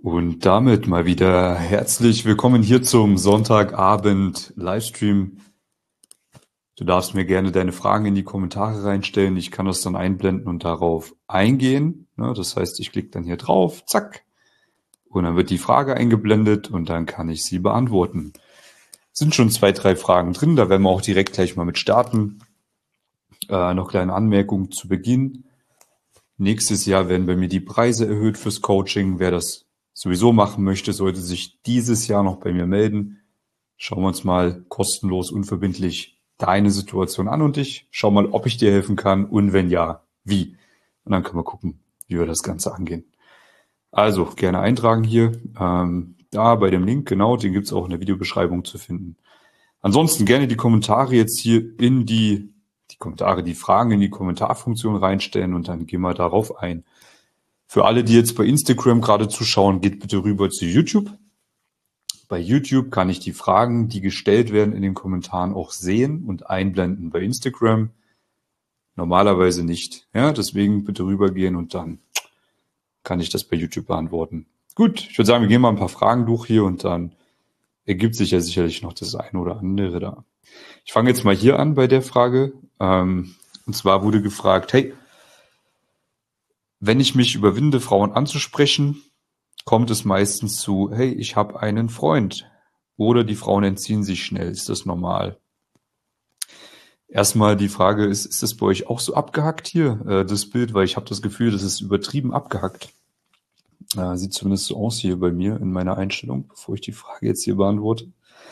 Und damit mal wieder herzlich willkommen hier zum Sonntagabend Livestream. Du darfst mir gerne deine Fragen in die Kommentare reinstellen. Ich kann das dann einblenden und darauf eingehen. Das heißt, ich klicke dann hier drauf, zack, und dann wird die Frage eingeblendet und dann kann ich sie beantworten. Es sind schon 2, 3 Fragen drin, da werden wir auch direkt gleich mal mit starten. Noch kleine Anmerkung zu Beginn. Nächstes Jahr werden bei mir die Preise erhöht fürs Coaching. Wer das sowieso machen möchte, sollte sich dieses Jahr noch bei mir melden. Schauen wir uns mal kostenlos, unverbindlich deine Situation an und ich. Schau mal, ob ich dir helfen kann und wenn ja, wie. Und dann können wir gucken, wie wir das Ganze angehen. Also gerne eintragen hier. Da bei dem Link, genau, den gibt's auch in der Videobeschreibung zu finden. Ansonsten gerne die Kommentare jetzt hier in die Fragen in die Kommentarfunktion reinstellen und dann gehen wir darauf ein. Für alle, die jetzt bei Instagram gerade zuschauen, geht bitte rüber zu YouTube. Bei YouTube kann ich die Fragen, die gestellt werden in den Kommentaren auch sehen und einblenden. Bei Instagram normalerweise nicht. Ja, deswegen bitte rübergehen und dann kann ich das bei YouTube beantworten. Gut, ich würde sagen, wir gehen mal ein paar Fragen durch hier und dann ergibt sich ja sicherlich noch das eine oder andere da. Ich fange jetzt mal hier an bei der Frage. Und zwar wurde gefragt, hey, wenn ich mich überwinde, Frauen anzusprechen, kommt es meistens zu, hey, ich habe einen Freund. Oder die Frauen entziehen sich schnell. Ist das normal? Erstmal die Frage, ist das bei euch auch so abgehackt hier, das Bild? Weil ich habe das Gefühl, das ist übertrieben abgehackt. Sieht zumindest so aus hier bei mir in meiner Einstellung, bevor ich die Frage jetzt hier beantworte.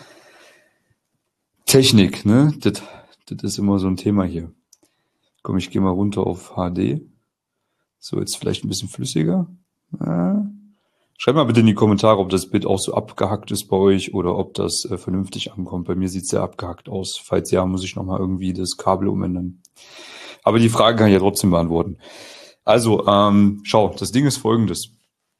Technik, ne? Das ist immer so ein Thema hier. Komm, ich gehe mal runter auf HD. So, jetzt vielleicht ein bisschen flüssiger. Schreibt mal bitte in die Kommentare, ob das Bild auch so abgehackt ist bei euch oder ob das vernünftig ankommt. Bei mir sieht es sehr abgehackt aus. Falls ja, muss ich nochmal irgendwie das Kabel umändern. Aber die Frage kann ich ja trotzdem beantworten. Also, schau, das Ding ist folgendes.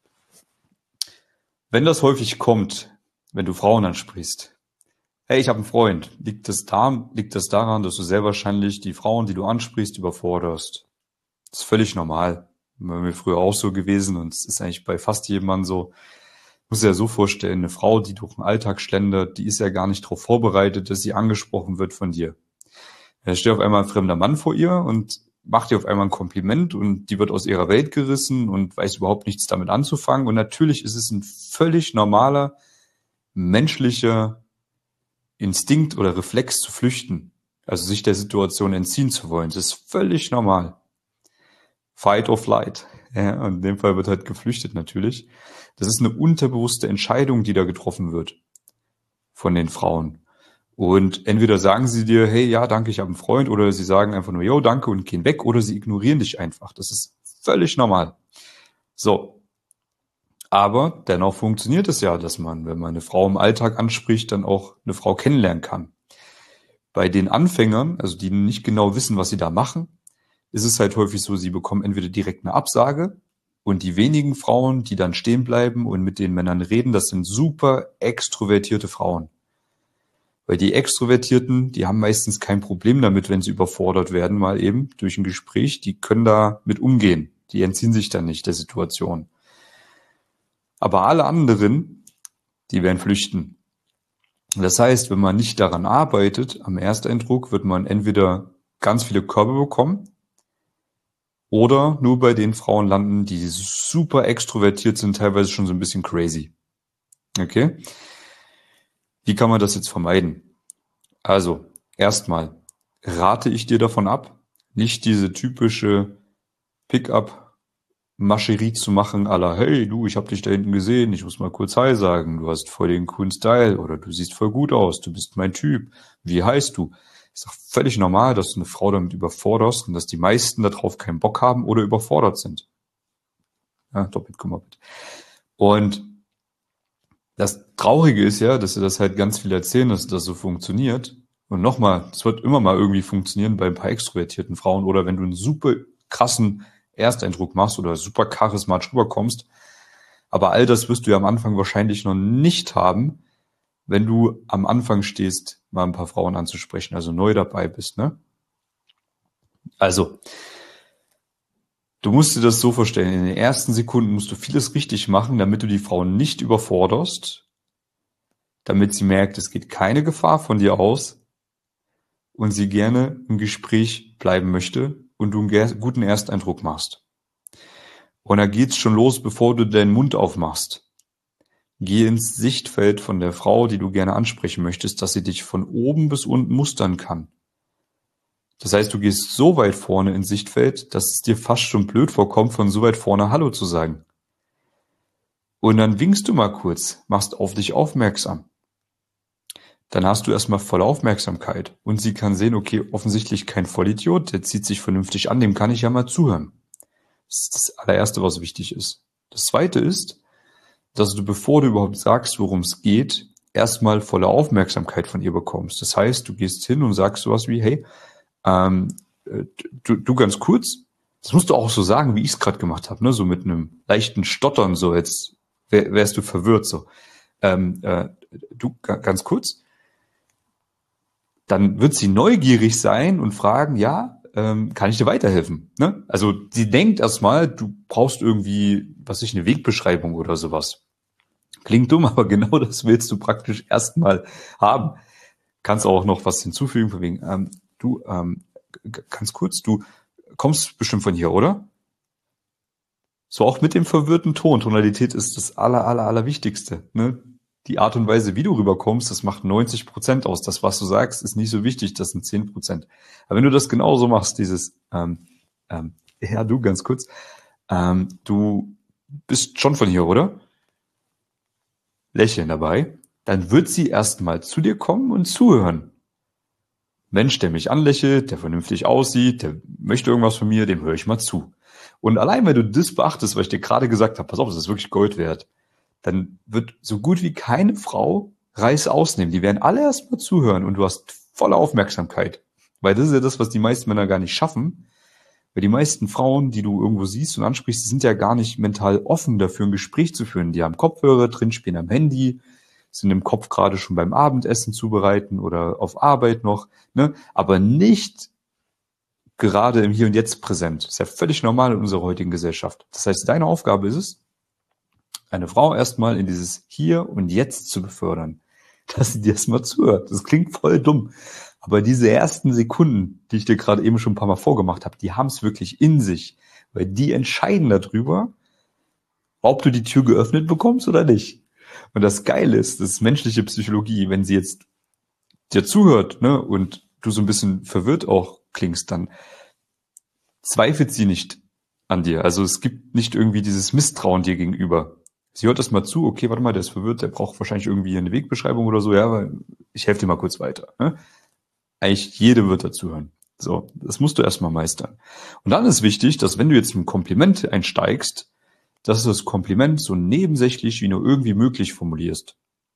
Wenn das häufig kommt, wenn du Frauen ansprichst, hey, ich habe einen Freund, liegt das daran, dass du sehr wahrscheinlich die Frauen, die du ansprichst, überforderst. Das ist völlig normal. War mir früher auch so gewesen und es ist eigentlich bei fast jedem Mann so. Muss ja so vorstellen, eine Frau, die durch den Alltag schlendert, die ist ja gar nicht darauf vorbereitet, dass sie angesprochen wird von dir. Da steht auf einmal ein fremder Mann vor ihr und macht ihr auf einmal ein Kompliment und die wird aus ihrer Welt gerissen und weiß überhaupt nichts damit anzufangen. Und natürlich ist es ein völlig normaler, menschlicher Instinkt oder Reflex zu flüchten. Also sich der Situation entziehen zu wollen. Das ist völlig normal. Fight or flight. Ja, und in dem Fall wird halt geflüchtet natürlich. Das ist eine unterbewusste Entscheidung, die da getroffen wird von den Frauen. Und entweder sagen sie dir, hey, ja, danke, ich habe einen Freund, oder sie sagen einfach nur, yo, danke und gehen weg, oder sie ignorieren dich einfach. Das ist völlig normal. So. Aber dennoch funktioniert es ja, dass man, wenn man eine Frau im Alltag anspricht, dann auch eine Frau kennenlernen kann. Bei den Anfängern, also die nicht genau wissen, was sie da machen, ist es halt häufig so, sie bekommen entweder direkt eine Absage und die wenigen Frauen, die dann stehen bleiben und mit den Männern reden, das sind super extrovertierte Frauen. Weil die Extrovertierten, die haben meistens kein Problem damit, wenn sie überfordert werden, mal eben durch ein Gespräch. Die können da mit umgehen. Die entziehen sich dann nicht der Situation. Aber alle anderen, die werden flüchten. Das heißt, wenn man nicht daran arbeitet, am Ersteindruck wird man entweder ganz viele Körbe bekommen oder nur bei den Frauen landen, die super extrovertiert sind, teilweise schon so ein bisschen crazy. Okay? Wie kann man das jetzt vermeiden? Also, erstmal rate ich dir davon ab, nicht diese typische Pickup-Mascherie zu machen, à la, hey, du, ich habe dich da hinten gesehen, ich muss mal kurz Hi sagen, du hast voll den coolen Style oder du siehst voll gut aus, du bist mein Typ, wie heißt du? Ist doch völlig normal, dass du eine Frau damit überforderst und dass die meisten darauf keinen Bock haben oder überfordert sind. Ja, doppelt gemoppelt. Und das Traurige ist ja, dass sie das halt ganz viel erzählen, dass das so funktioniert. Und nochmal, es wird immer mal irgendwie funktionieren bei ein paar extrovertierten Frauen oder wenn du einen super krassen Ersteindruck machst oder super charismatisch rüberkommst. Aber all das wirst du ja am Anfang wahrscheinlich noch nicht haben, wenn du am Anfang stehst, mal ein paar Frauen anzusprechen, also neu dabei bist, ne? Also, Du musst dir das so vorstellen, in den ersten Sekunden musst du vieles richtig machen, damit du die Frau nicht überforderst, damit sie merkt, es geht keine Gefahr von dir aus und sie gerne im Gespräch bleiben möchte und du einen guten Ersteindruck machst. Und da geht's schon los, bevor du deinen Mund aufmachst. Geh ins Sichtfeld von der Frau, die du gerne ansprechen möchtest, dass sie dich von oben bis unten mustern kann. Das heißt, du gehst so weit vorne ins Sichtfeld, dass es dir fast schon blöd vorkommt, von so weit vorne Hallo zu sagen. Und dann winkst du mal kurz, machst auf dich aufmerksam. Dann hast du erstmal volle Aufmerksamkeit und sie kann sehen, okay, offensichtlich kein Vollidiot, der zieht sich vernünftig an, dem kann ich ja mal zuhören. Das ist das allererste, was wichtig ist. Das zweite ist, dass du, bevor du überhaupt sagst, worum es geht, erstmal volle Aufmerksamkeit von ihr bekommst. Das heißt, du gehst hin und sagst sowas wie, hey, du ganz kurz, das musst du auch so sagen, wie ich es gerade gemacht habe, ne? So mit einem leichten Stottern, so jetzt wärst du verwirrt, so. Du ganz kurz, dann wird sie neugierig sein und fragen, ja, kann ich dir weiterhelfen? Ne? Also sie denkt erstmal, du brauchst irgendwie, was weiß ich, eine Wegbeschreibung oder sowas. Klingt dumm, aber genau das willst du praktisch erstmal haben. Kannst auch noch was hinzufügen, von wegen, ganz kurz, du kommst bestimmt von hier, oder? So auch mit dem verwirrten Ton. Tonalität ist das Allerwichtigste. Ne? Die Art und Weise, wie du rüberkommst, das macht 90% aus. Das, was du sagst, ist nicht so wichtig, das sind 10%. Aber wenn du das genauso machst, ja, du ganz kurz, du bist schon von hier, oder? Lächeln dabei, dann wird sie erstmal zu dir kommen und zuhören. Mensch, der mich anlächelt, der vernünftig aussieht, der möchte irgendwas von mir, dem höre ich mal zu. Und allein, wenn du das beachtest, was ich dir gerade gesagt habe, pass auf, das ist wirklich Gold wert, dann wird so gut wie keine Frau Reis ausnehmen. Die werden alle erstmal zuhören und du hast volle Aufmerksamkeit. Weil das ist ja das, was die meisten Männer gar nicht schaffen. Weil die meisten Frauen, die du irgendwo siehst und ansprichst, die sind ja gar nicht mental offen dafür, ein Gespräch zu führen. Die haben Kopfhörer drin, spielen am Handy, sind im Kopf gerade schon beim Abendessen zubereiten oder auf Arbeit noch, ne? Aber nicht gerade im Hier und Jetzt präsent. Das ist ja völlig normal in unserer heutigen Gesellschaft. Das heißt, deine Aufgabe ist es, eine Frau erstmal in dieses Hier und Jetzt zu befördern, dass sie dir erstmal zuhört. Das klingt voll dumm. Aber diese ersten Sekunden, die ich dir gerade eben schon ein paar Mal vorgemacht habe, die haben es wirklich in sich. Weil die entscheiden darüber, ob du die Tür geöffnet bekommst oder nicht. Und das Geile ist, das ist menschliche Psychologie. Wenn sie jetzt dir zuhört, ne, und du so ein bisschen verwirrt auch klingst, dann zweifelt sie nicht an dir. Also es gibt nicht irgendwie dieses Misstrauen dir gegenüber. Sie hört erst mal zu, okay, warte mal, der ist verwirrt, der braucht wahrscheinlich irgendwie eine Wegbeschreibung oder so, ja, aber ich helfe dir mal kurz weiter. Ne? Eigentlich jede wird dazuhören. So, das musst du erstmal meistern. Und dann ist wichtig, dass wenn du jetzt ein Kompliment einsteigst, dass du das Kompliment so nebensächlich wie nur irgendwie möglich formulierst.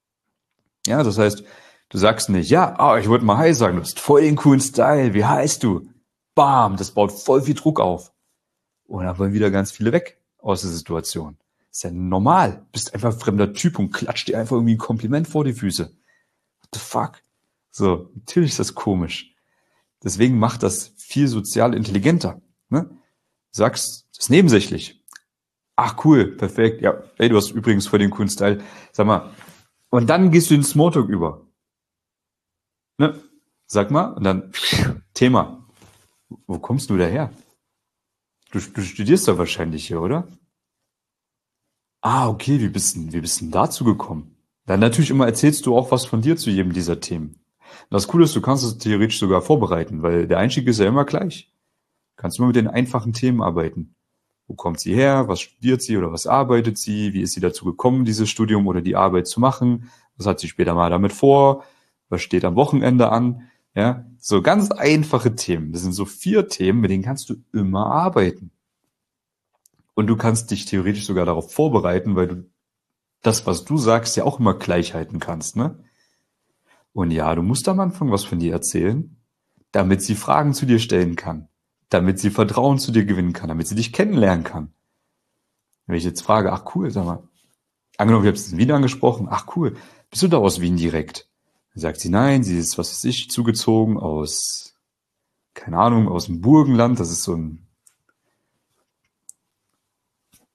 Ja, das heißt, du sagst nicht, ja, ich wollte mal Hi sagen, du hast voll den coolen Style, wie heißt du? Bam, das baut voll viel Druck auf. Und dann wollen wieder ganz viele weg aus der Situation. Ist ja normal. Bist einfach ein fremder Typ und klatscht dir einfach irgendwie ein Kompliment vor die Füße. What the fuck? So, natürlich ist das komisch. Deswegen macht das viel sozial intelligenter. Ne? Du sagst, das ist nebensächlich. Ach cool, perfekt. Ja, ey, du hast übrigens voll den coolen Style. Sag mal, und dann gehst du in den Smalltalk über. Ne? Sag mal, und dann Thema. Wo kommst du daher? Du studierst doch wahrscheinlich hier, oder? Ah, okay, wie bist denn dazu gekommen? Dann natürlich immer erzählst du auch was von dir zu jedem dieser Themen. Und das Coole ist, du kannst es theoretisch sogar vorbereiten, weil der Einstieg ist ja immer gleich. Du kannst immer mit den einfachen Themen arbeiten. Wo kommt sie her? Was studiert sie oder was arbeitet sie? Wie ist sie dazu gekommen, dieses Studium oder die Arbeit zu machen? Was hat sie später mal damit vor? Was steht am Wochenende an? Ja, so ganz einfache Themen. Das sind so 4 Themen, mit denen kannst du immer arbeiten. Und du kannst dich theoretisch sogar darauf vorbereiten, weil du das, was du sagst, ja auch immer gleich halten kannst, ne? Und ja, du musst am Anfang was von dir erzählen, damit sie Fragen zu dir stellen kann, damit sie Vertrauen zu dir gewinnen kann, damit sie dich kennenlernen kann. Wenn ich jetzt frage, ach cool, sag mal, angenommen, wir haben es in Wien angesprochen, ach cool, bist du da aus Wien direkt? Dann sagt sie, nein, sie ist, was weiß ich, zugezogen aus, keine Ahnung, aus dem Burgenland, das ist so ein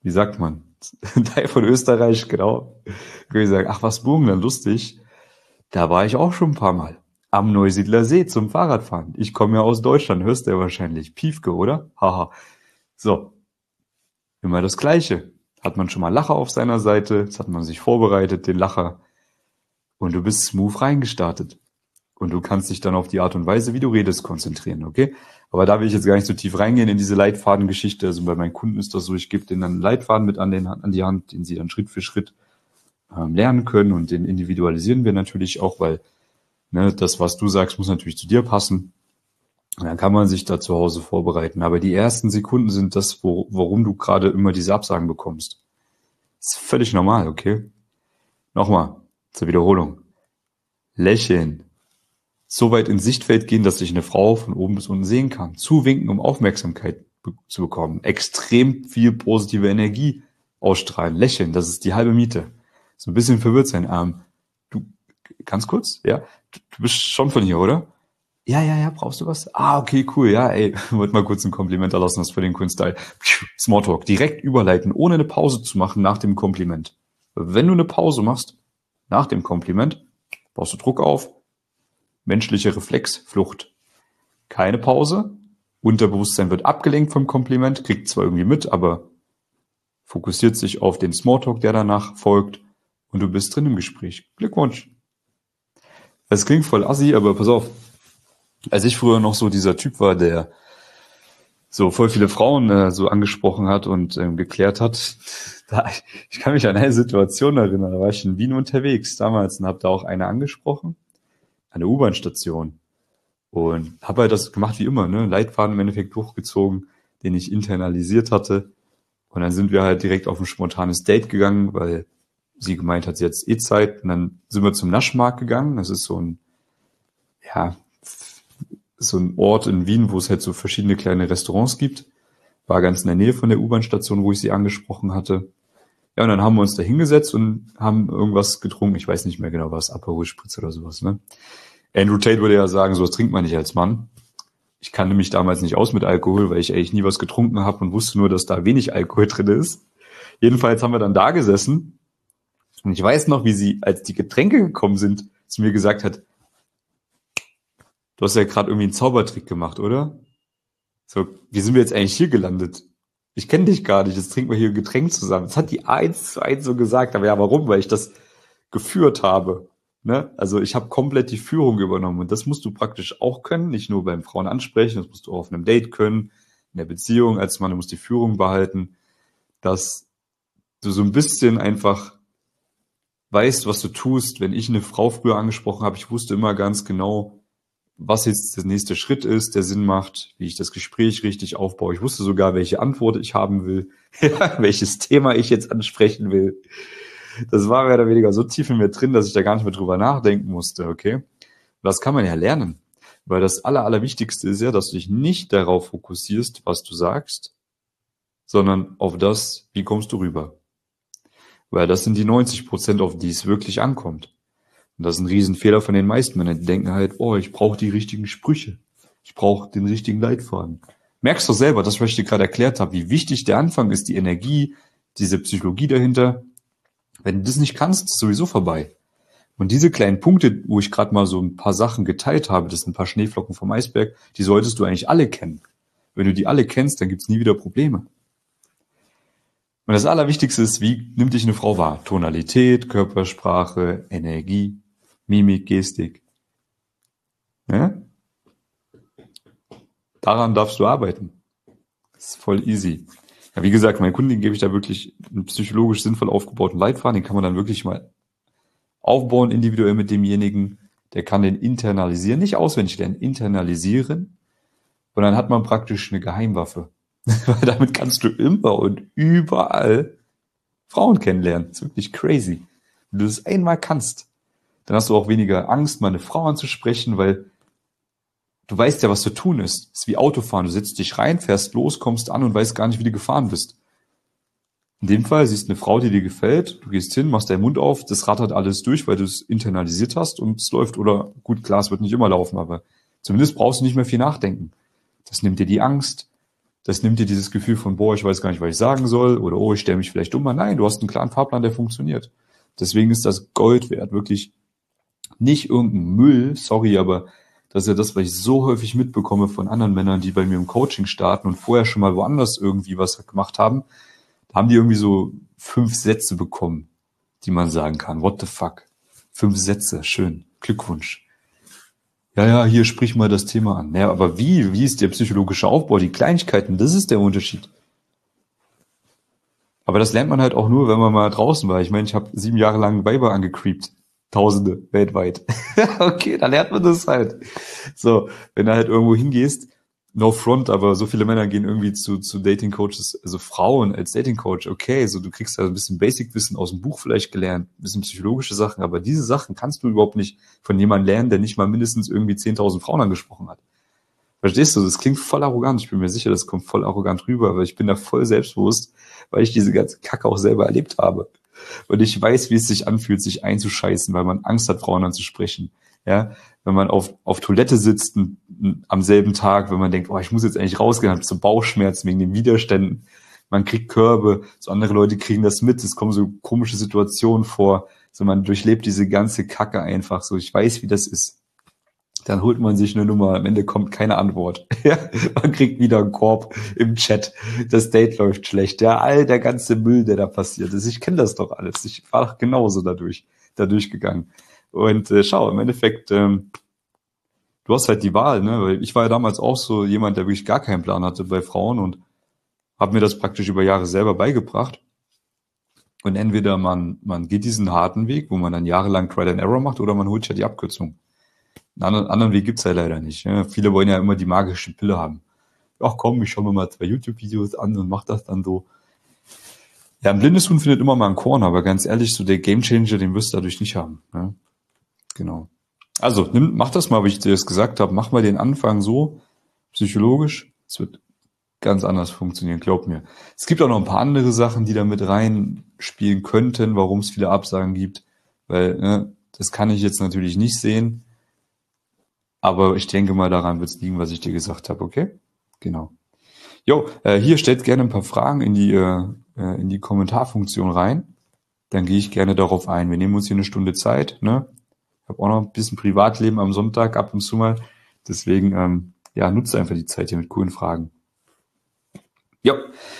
wie sagt man? Teil von Österreich, genau. Kann ich sagen, ach, was Burgenland, lustig. Da war ich auch schon ein paar Mal. Am Neusiedler See zum Fahrradfahren. Ich komme ja aus Deutschland, hörst du ja wahrscheinlich. Piefke, oder? Haha. So, immer das Gleiche. Hat man schon mal Lacher auf seiner Seite, jetzt hat man sich vorbereitet, den Lacher, und du bist smooth reingestartet. Und du kannst dich dann auf die Art und Weise, wie du redest, konzentrieren, okay? Aber da will ich jetzt gar nicht so tief reingehen in diese Leitfadengeschichte. Also bei meinen Kunden ist das so, ich gebe denen dann einen Leitfaden mit an die Hand, den sie dann Schritt für Schritt lernen können, und den individualisieren wir natürlich auch, weil das, was du sagst, muss natürlich zu dir passen. Und dann kann man sich da zu Hause vorbereiten. Aber die ersten Sekunden sind das, warum du gerade immer diese Absagen bekommst. Das ist völlig normal, okay? Nochmal, zur Wiederholung. Lächeln. So weit ins Sichtfeld gehen, dass sich eine Frau von oben bis unten sehen kann. Zuwinken, um Aufmerksamkeit zu bekommen. Extrem viel positive Energie ausstrahlen. Lächeln, das ist die halbe Miete. So ein bisschen verwirrt sein. Du, ganz kurz, ja? Du bist schon von hier, oder? Ja, brauchst du was? Ah, okay, cool, ja, ey, wollte mal kurz ein Kompliment erlassen, das für den coolen Style. Smalltalk, direkt überleiten, ohne eine Pause zu machen nach dem Kompliment. Wenn du eine Pause machst, nach dem Kompliment, baust du Druck auf, menschlicher Reflex, Flucht. Keine Pause, Unterbewusstsein wird abgelenkt vom Kompliment, kriegt zwar irgendwie mit, aber fokussiert sich auf den Smalltalk, der danach folgt, und du bist drin im Gespräch. Glückwunsch. Es klingt voll assi, aber pass auf. Als ich früher noch so dieser Typ war, der so voll viele Frauen so angesprochen hat und geklärt hat, ich kann mich an eine Situation erinnern, da war ich in Wien unterwegs damals und habe da auch eine angesprochen, eine U-Bahn-Station, und habe halt das gemacht wie immer, Leitfaden im Endeffekt durchgezogen, den ich internalisiert hatte, und dann sind wir halt direkt auf ein spontanes Date gegangen, weil sie gemeint hat, sie hat jetzt Zeit, und dann sind wir zum Naschmarkt gegangen, das ist so ein Ort in Wien, wo es halt so verschiedene kleine Restaurants gibt. War ganz in der Nähe von der U-Bahn-Station, wo ich sie angesprochen hatte. Ja, und dann haben wir uns da hingesetzt und haben irgendwas getrunken. Ich weiß nicht mehr genau was, Aperol Spritz oder sowas, ne? Andrew Tate würde ja sagen, sowas trinkt man nicht als Mann. Ich kannte mich damals nicht aus mit Alkohol, weil ich eigentlich nie was getrunken habe und wusste nur, dass da wenig Alkohol drin ist. Jedenfalls haben wir dann da gesessen. Und ich weiß noch, wie sie, als die Getränke gekommen sind, zu mir gesagt hat, du hast ja gerade irgendwie einen Zaubertrick gemacht, oder? So, wie sind wir jetzt eigentlich hier gelandet? Ich kenne dich gar nicht, jetzt trinken wir hier ein Getränk zusammen. Das hat die 1:1 so gesagt, aber ja, warum? Weil ich das geführt habe. Ne? Also ich habe komplett die Führung übernommen, und das musst du praktisch auch können, nicht nur beim Frauen ansprechen, das musst du auch auf einem Date können, in der Beziehung als Mann, du musst die Führung behalten, dass du so ein bisschen einfach weißt, was du tust. Wenn ich eine Frau früher angesprochen habe, ich wusste immer ganz genau, was jetzt der nächste Schritt ist, der Sinn macht, wie ich das Gespräch richtig aufbaue. Ich wusste sogar, welche Antwort ich haben will, welches Thema ich jetzt ansprechen will. Das war mehr oder weniger so tief in mir drin, dass ich da gar nicht mehr drüber nachdenken musste, okay? Und das kann man ja lernen, weil das Allerwichtigste ist ja, dass du dich nicht darauf fokussierst, was du sagst, sondern auf das, wie kommst du rüber. Weil das sind die 90%, auf die es wirklich ankommt. Und das ist ein Riesenfehler von den meisten Männern. Die denken halt, oh, ich brauche die richtigen Sprüche. Ich brauche den richtigen Leitfaden. Merkst du selber, das, was ich dir gerade erklärt habe, wie wichtig der Anfang ist, die Energie, diese Psychologie dahinter. Wenn du das nicht kannst, ist es sowieso vorbei. Und diese kleinen Punkte, wo ich gerade mal so ein paar Sachen geteilt habe, das sind ein paar Schneeflocken vom Eisberg, die solltest du eigentlich alle kennen. Wenn du die alle kennst, dann gibt's nie wieder Probleme. Und das Allerwichtigste ist, wie nimmt dich eine Frau wahr? Tonalität, Körpersprache, Energie, Mimik, Gestik. Ja? Daran darfst du arbeiten. Das ist voll easy. Ja, wie gesagt, meinen Kunden gebe ich da wirklich einen psychologisch sinnvoll aufgebauten Leitfaden. Den kann man dann wirklich mal aufbauen, individuell mit demjenigen. Der kann den internalisieren, nicht auswendig lernen, internalisieren. Und dann hat man praktisch eine Geheimwaffe. Weil damit kannst du immer und überall Frauen kennenlernen. Das ist wirklich crazy. Wenn du das einmal kannst, dann hast du auch weniger Angst, mal eine Frau anzusprechen, weil du weißt ja, was zu tun ist. Es ist wie Autofahren. Du setzt dich rein, fährst los, kommst an und weißt gar nicht, wie du gefahren bist. In dem Fall siehst du eine Frau, die dir gefällt, du gehst hin, machst deinen Mund auf, das rattert alles durch, weil du es internalisiert hast und es läuft. Oder gut, klar, es wird nicht immer laufen, aber zumindest brauchst du nicht mehr viel nachdenken. Das nimmt dir die Angst. Das nimmt dir dieses Gefühl von, boah, ich weiß gar nicht, was ich sagen soll oder oh, ich stelle mich vielleicht dumm an. Nein, du hast einen klaren Fahrplan, der funktioniert. Deswegen ist das Gold wert, wirklich nicht irgendein Müll, sorry, aber das ist ja das, was ich so häufig mitbekomme von anderen Männern, die bei mir im Coaching starten und vorher schon mal woanders irgendwie was gemacht haben. Da haben die irgendwie so 5 Sätze bekommen, die man sagen kann. What the fuck? 5 Sätze, schön. Glückwunsch. Ja, ja, hier sprich mal das Thema an. Ja, aber wie ist der psychologische Aufbau? Die Kleinigkeiten, das ist der Unterschied. Aber das lernt man halt auch nur, wenn man mal draußen war. Ich meine, ich habe 7 Jahre lang Weiber angecreept. Tausende weltweit. Okay, dann lernt man das halt. So, wenn du halt irgendwo hingehst, no front, aber so viele Männer gehen irgendwie zu Dating Coaches, also Frauen als Dating Coach, okay, so du kriegst da ein bisschen Basic-Wissen aus dem Buch vielleicht gelernt, ein bisschen psychologische Sachen, aber diese Sachen kannst du überhaupt nicht von jemandem lernen, der nicht mal mindestens irgendwie 10.000 Frauen angesprochen hat. Verstehst du? Das klingt voll arrogant. Ich bin mir sicher, das kommt voll arrogant rüber, aber ich bin da voll selbstbewusst, weil ich diese ganze Kacke auch selber erlebt habe. Und ich weiß, wie es sich anfühlt, sich einzuscheißen, weil man Angst hat, Frauen anzusprechen. Ja, wenn man auf Toilette sitzt am selben Tag, wenn man denkt, oh, ich muss jetzt eigentlich rausgehen, hat so Bauchschmerzen wegen den Widerständen. Man kriegt Körbe, so andere Leute kriegen das mit, es kommen so komische Situationen vor. So, man durchlebt diese ganze Kacke einfach so. Ich weiß, wie das ist. Dann holt man sich eine Nummer, am Ende kommt keine Antwort. Ja, man kriegt wieder einen Korb im Chat, das Date läuft schlecht. Ja, all der ganze Müll, der da passiert ist. Ich kenne das doch alles. Ich war doch genauso da durchgegangen. Und schau, im Endeffekt, du hast halt die Wahl, ne? Weil ich war ja damals auch so jemand, der wirklich gar keinen Plan hatte bei Frauen und habe mir das praktisch über Jahre selber beigebracht. Und entweder man geht diesen harten Weg, wo man dann jahrelang Trial and Error macht, oder man holt ja die Abkürzung. Einen anderen Weg gibt's ja leider nicht. Ja. Viele wollen ja immer die magische Pille haben. Ach komm, ich schaue mir mal 2 YouTube-Videos an und mach das dann so. Ja, ein blindes Huhn findet immer mal ein Korn, aber ganz ehrlich, so der Gamechanger, den wirst du dadurch nicht haben. Ja. Genau. Also, mach das mal, wie ich dir das gesagt habe. Mach mal den Anfang so, psychologisch. Es wird ganz anders funktionieren, glaub mir. Es gibt auch noch ein paar andere Sachen, die da mit reinspielen könnten, warum es viele Absagen gibt. Weil, ne, das kann ich jetzt natürlich nicht sehen. Aber ich denke mal, daran wird es liegen, was ich dir gesagt habe, okay? Genau. Jo, hier stellt gerne ein paar Fragen in die Kommentarfunktion rein. Dann gehe ich gerne darauf ein. Wir nehmen uns hier eine Stunde Zeit, ne? Ich habe auch noch ein bisschen Privatleben am Sonntag ab und zu mal. Deswegen, ja, nutze einfach die Zeit hier mit coolen Fragen. Jo.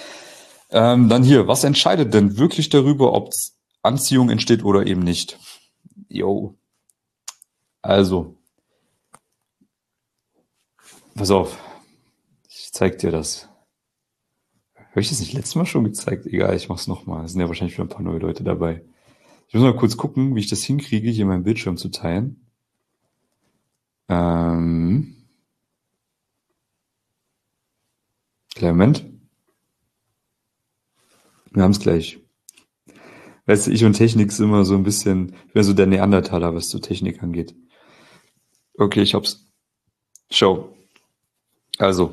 Dann hier, was entscheidet denn wirklich darüber, ob Anziehung entsteht oder eben nicht? Jo. Also, pass auf, ich zeig dir das. Habe ich das nicht letztes Mal schon gezeigt? Egal, ich mach's nochmal. Es sind ja wahrscheinlich wieder ein paar neue Leute dabei. Ich muss mal kurz gucken, wie ich das hinkriege, hier meinen Bildschirm zu teilen. Kleinen Moment. Wir haben's gleich. Weißt du, ich und Technik ist immer so ein bisschen, ich bin so der Neandertaler, was so Technik angeht. Okay, ich hab's. Schau. Also,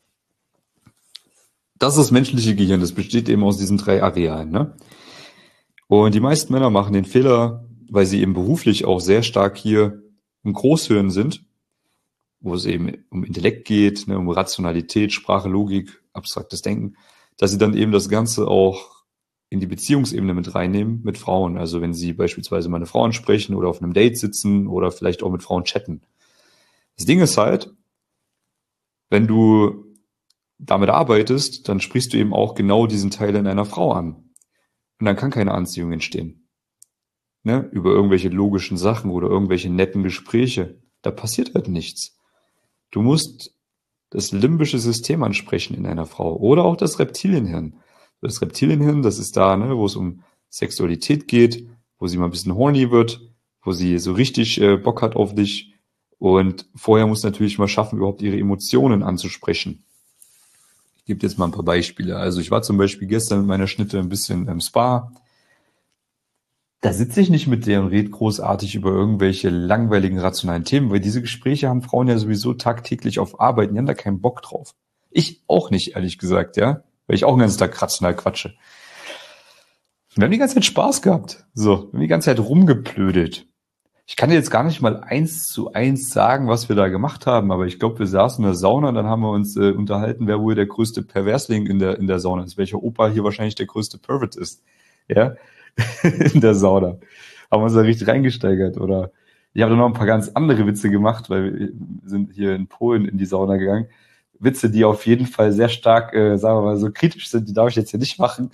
das ist das menschliche Gehirn, das besteht eben aus diesen 3 Arealen, ne? Und die meisten Männer machen den Fehler, weil sie eben beruflich auch sehr stark hier im Großhirn sind, wo es eben um Intellekt geht, ne, um Rationalität, Sprache, Logik, abstraktes Denken, dass sie dann eben das Ganze auch in die Beziehungsebene mit reinnehmen mit Frauen. Also wenn sie beispielsweise mal eine Frau ansprechen oder auf einem Date sitzen oder vielleicht auch mit Frauen chatten. Das Ding ist halt, wenn du damit arbeitest, dann sprichst du eben auch genau diesen Teil in einer Frau an. Und dann kann keine Anziehung entstehen. Ne? Über irgendwelche logischen Sachen oder irgendwelche netten Gespräche. Da passiert halt nichts. Du musst das limbische System ansprechen in einer Frau oder auch das Reptilienhirn. Das Reptilienhirn, das ist da, ne, wo es um Sexualität geht, wo sie mal ein bisschen horny wird, wo sie so richtig Bock hat auf dich. Und vorher muss natürlich mal schaffen, überhaupt ihre Emotionen anzusprechen. Ich gebe jetzt mal ein paar Beispiele. Also ich war zum Beispiel gestern mit meiner Schnitte ein bisschen im Spa. Da sitze ich nicht mit der und rede großartig über irgendwelche langweiligen, rationalen Themen, weil diese Gespräche haben Frauen ja sowieso tagtäglich auf Arbeit, die haben da keinen Bock drauf. Ich auch nicht, ehrlich gesagt, ja, weil ich auch den ganzen Tag rational quatsche. Und wir haben die ganze Zeit Spaß gehabt. So, wir haben die ganze Zeit rumgeplödelt. Ich kann dir jetzt gar nicht mal 1:1 sagen, was wir da gemacht haben, aber ich glaube, wir saßen in der Sauna, dann haben wir uns unterhalten, wer wohl der größte Perversling in der Sauna ist, welcher Opa hier wahrscheinlich der größte Pervert ist. Ja, in der Sauna. Haben wir uns da richtig reingesteigert. Oder ich habe da noch ein paar ganz andere Witze gemacht, weil wir sind hier in Polen in die Sauna gegangen. Witze, die auf jeden Fall sehr stark, sagen wir mal, so kritisch sind, die darf ich jetzt hier nicht machen.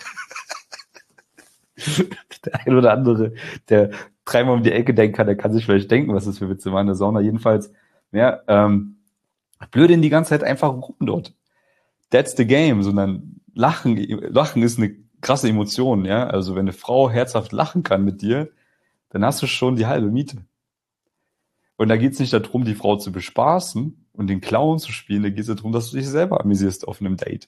Der ein oder andere, der dreimal um die Ecke denken kann, der kann sich vielleicht denken, was das für Witze waren in der Sauna. Jedenfalls, ja, blödeln die ganze Zeit einfach rum dort. That's the game, sondern Lachen ist eine krasse Emotion, ja. Also wenn eine Frau herzhaft lachen kann mit dir, dann hast du schon die halbe Miete. Und da geht's nicht darum, die Frau zu bespaßen und den Clown zu spielen, da geht's darum, dass du dich selber amüsierst auf einem Date.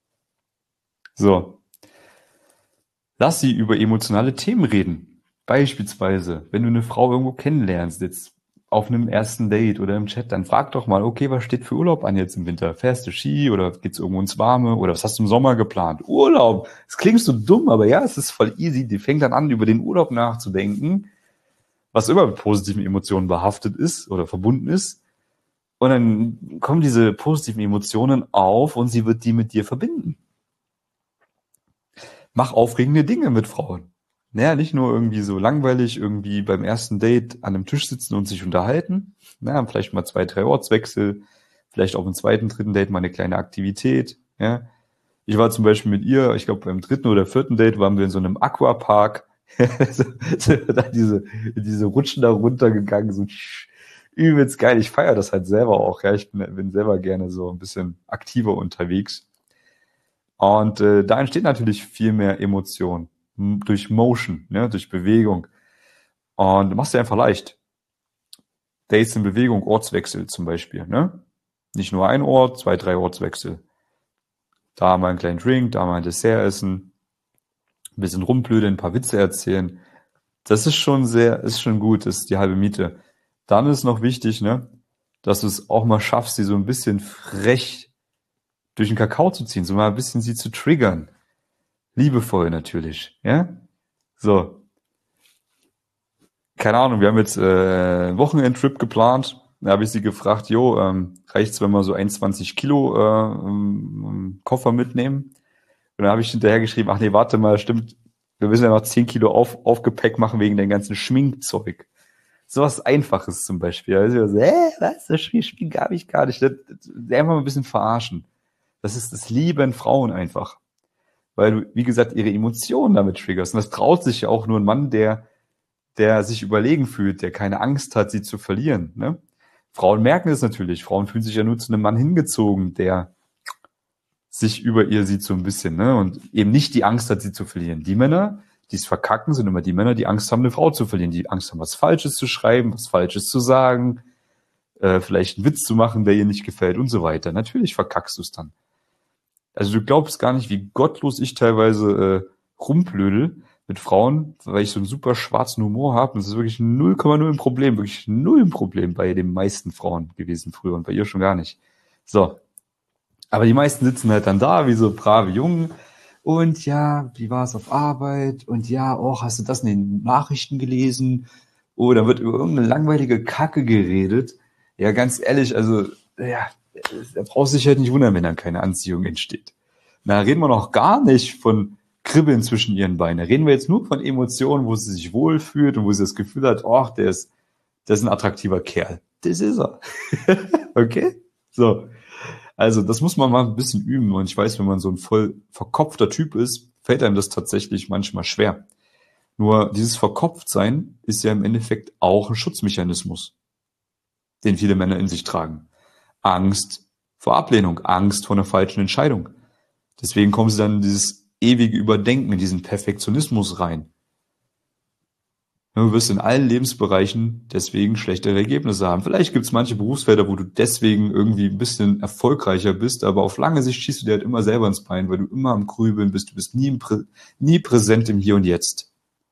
So. Lass sie über emotionale Themen reden. Beispielsweise, wenn du eine Frau irgendwo kennenlernst, jetzt auf einem ersten Date oder im Chat, dann frag doch mal, okay, was steht für Urlaub an jetzt im Winter? Fährst du Ski oder geht's irgendwo ins Warme oder was hast du im Sommer geplant? Urlaub! Es klingt so dumm, aber ja, es ist voll easy. Die fängt dann an, über den Urlaub nachzudenken, was immer mit positiven Emotionen behaftet ist oder verbunden ist. Und dann kommen diese positiven Emotionen auf und sie wird die mit dir verbinden. Mach aufregende Dinge mit Frauen. Naja, nicht nur irgendwie so langweilig irgendwie beim ersten Date an einem Tisch sitzen und sich unterhalten. Naja, vielleicht mal 2, 3 Ortswechsel, vielleicht auf dem zweiten, dritten Date mal eine kleine Aktivität. Ja. Ich war zum Beispiel mit ihr, ich glaube beim dritten oder vierten Date waren wir in so einem Aquapark. Da diese Rutschen da runtergegangen, so übelst geil. Ich feiere das halt selber auch. Ja, ich bin selber gerne so ein bisschen aktiver unterwegs. Und da entsteht natürlich viel mehr Emotion durch Motion, ne, durch Bewegung. Und du machst dir einfach leicht. Dates in Bewegung, Ortswechsel zum Beispiel, ne? Nicht nur ein Ort, 2, 3 Ortswechsel. Da mal einen kleinen Drink, da mal ein Dessert essen, ein bisschen rumblödeln, ein paar Witze erzählen. Das ist schon gut, das ist die halbe Miete. Dann ist noch wichtig, ne, dass du es auch mal schaffst, sie so ein bisschen frech durch den Kakao zu ziehen, so mal ein bisschen sie zu triggern. Liebevoll natürlich, ja? So, keine Ahnung, wir haben jetzt einen Wochenendtrip geplant. Da habe ich sie gefragt, jo, reicht's, wenn wir so 21 Kilo Koffer mitnehmen? Und dann habe ich hinterher geschrieben, ach nee, warte mal, stimmt, wir müssen ja noch 10 Kilo Aufgepäck machen wegen dem ganzen Schminkzeug. So was Einfaches zum Beispiel. Also so, was, das Schmink habe ich gar nicht. Einfach mal ein bisschen verarschen. Das ist das Lieben Frauen einfach. Weil du, wie gesagt, ihre Emotionen damit triggerst. Und das traut sich ja auch nur ein Mann, der sich überlegen fühlt, der keine Angst hat, sie zu verlieren. Ne? Frauen merken es natürlich. Frauen fühlen sich ja nur zu einem Mann hingezogen, der sich über ihr sieht so ein bisschen, ne? Und eben nicht die Angst hat, sie zu verlieren. Die Männer, die es verkacken, sind immer die Männer, die Angst haben, eine Frau zu verlieren, die Angst haben, was Falsches zu schreiben, was Falsches zu sagen, vielleicht einen Witz zu machen, der ihr nicht gefällt und so weiter. Natürlich verkackst du es dann. Also du glaubst gar nicht, wie gottlos ich teilweise rumblödel mit Frauen, weil ich so einen super schwarzen Humor habe. Und das ist wirklich 0,0 ein Problem, wirklich 0 ein Problem bei den meisten Frauen gewesen früher und bei ihr schon gar nicht. So. Aber die meisten sitzen halt dann da, wie so brave Jungen. Und ja, wie war es auf Arbeit? Und ja, oh, hast du das in den Nachrichten gelesen? Oh, da wird über irgendeine langweilige Kacke geredet. Ja, ganz ehrlich, also, ja, da brauchst du dich halt nicht wundern, wenn dann keine Anziehung entsteht. Da reden wir noch gar nicht von Kribbeln zwischen ihren Beinen. Da reden wir jetzt nur von Emotionen, wo sie sich wohlfühlt und wo sie das Gefühl hat, oh, der ist ein attraktiver Kerl. Das ist er. Okay? So. Also, das muss man mal ein bisschen üben. Und ich weiß, wenn man so ein voll verkopfter Typ ist, fällt einem das tatsächlich manchmal schwer. Nur dieses Verkopftsein ist ja im Endeffekt auch ein Schutzmechanismus, den viele Männer in sich tragen. Angst vor Ablehnung, Angst vor einer falschen Entscheidung. Deswegen kommen sie dann in dieses ewige Überdenken, in diesen Perfektionismus rein. Du wirst in allen Lebensbereichen deswegen schlechtere Ergebnisse haben. Vielleicht gibt es manche Berufsfelder, wo du deswegen irgendwie ein bisschen erfolgreicher bist, aber auf lange Sicht schießt du dir halt immer selber ins Bein, weil du immer am Grübeln bist. Du bist nie präsent im Hier und Jetzt.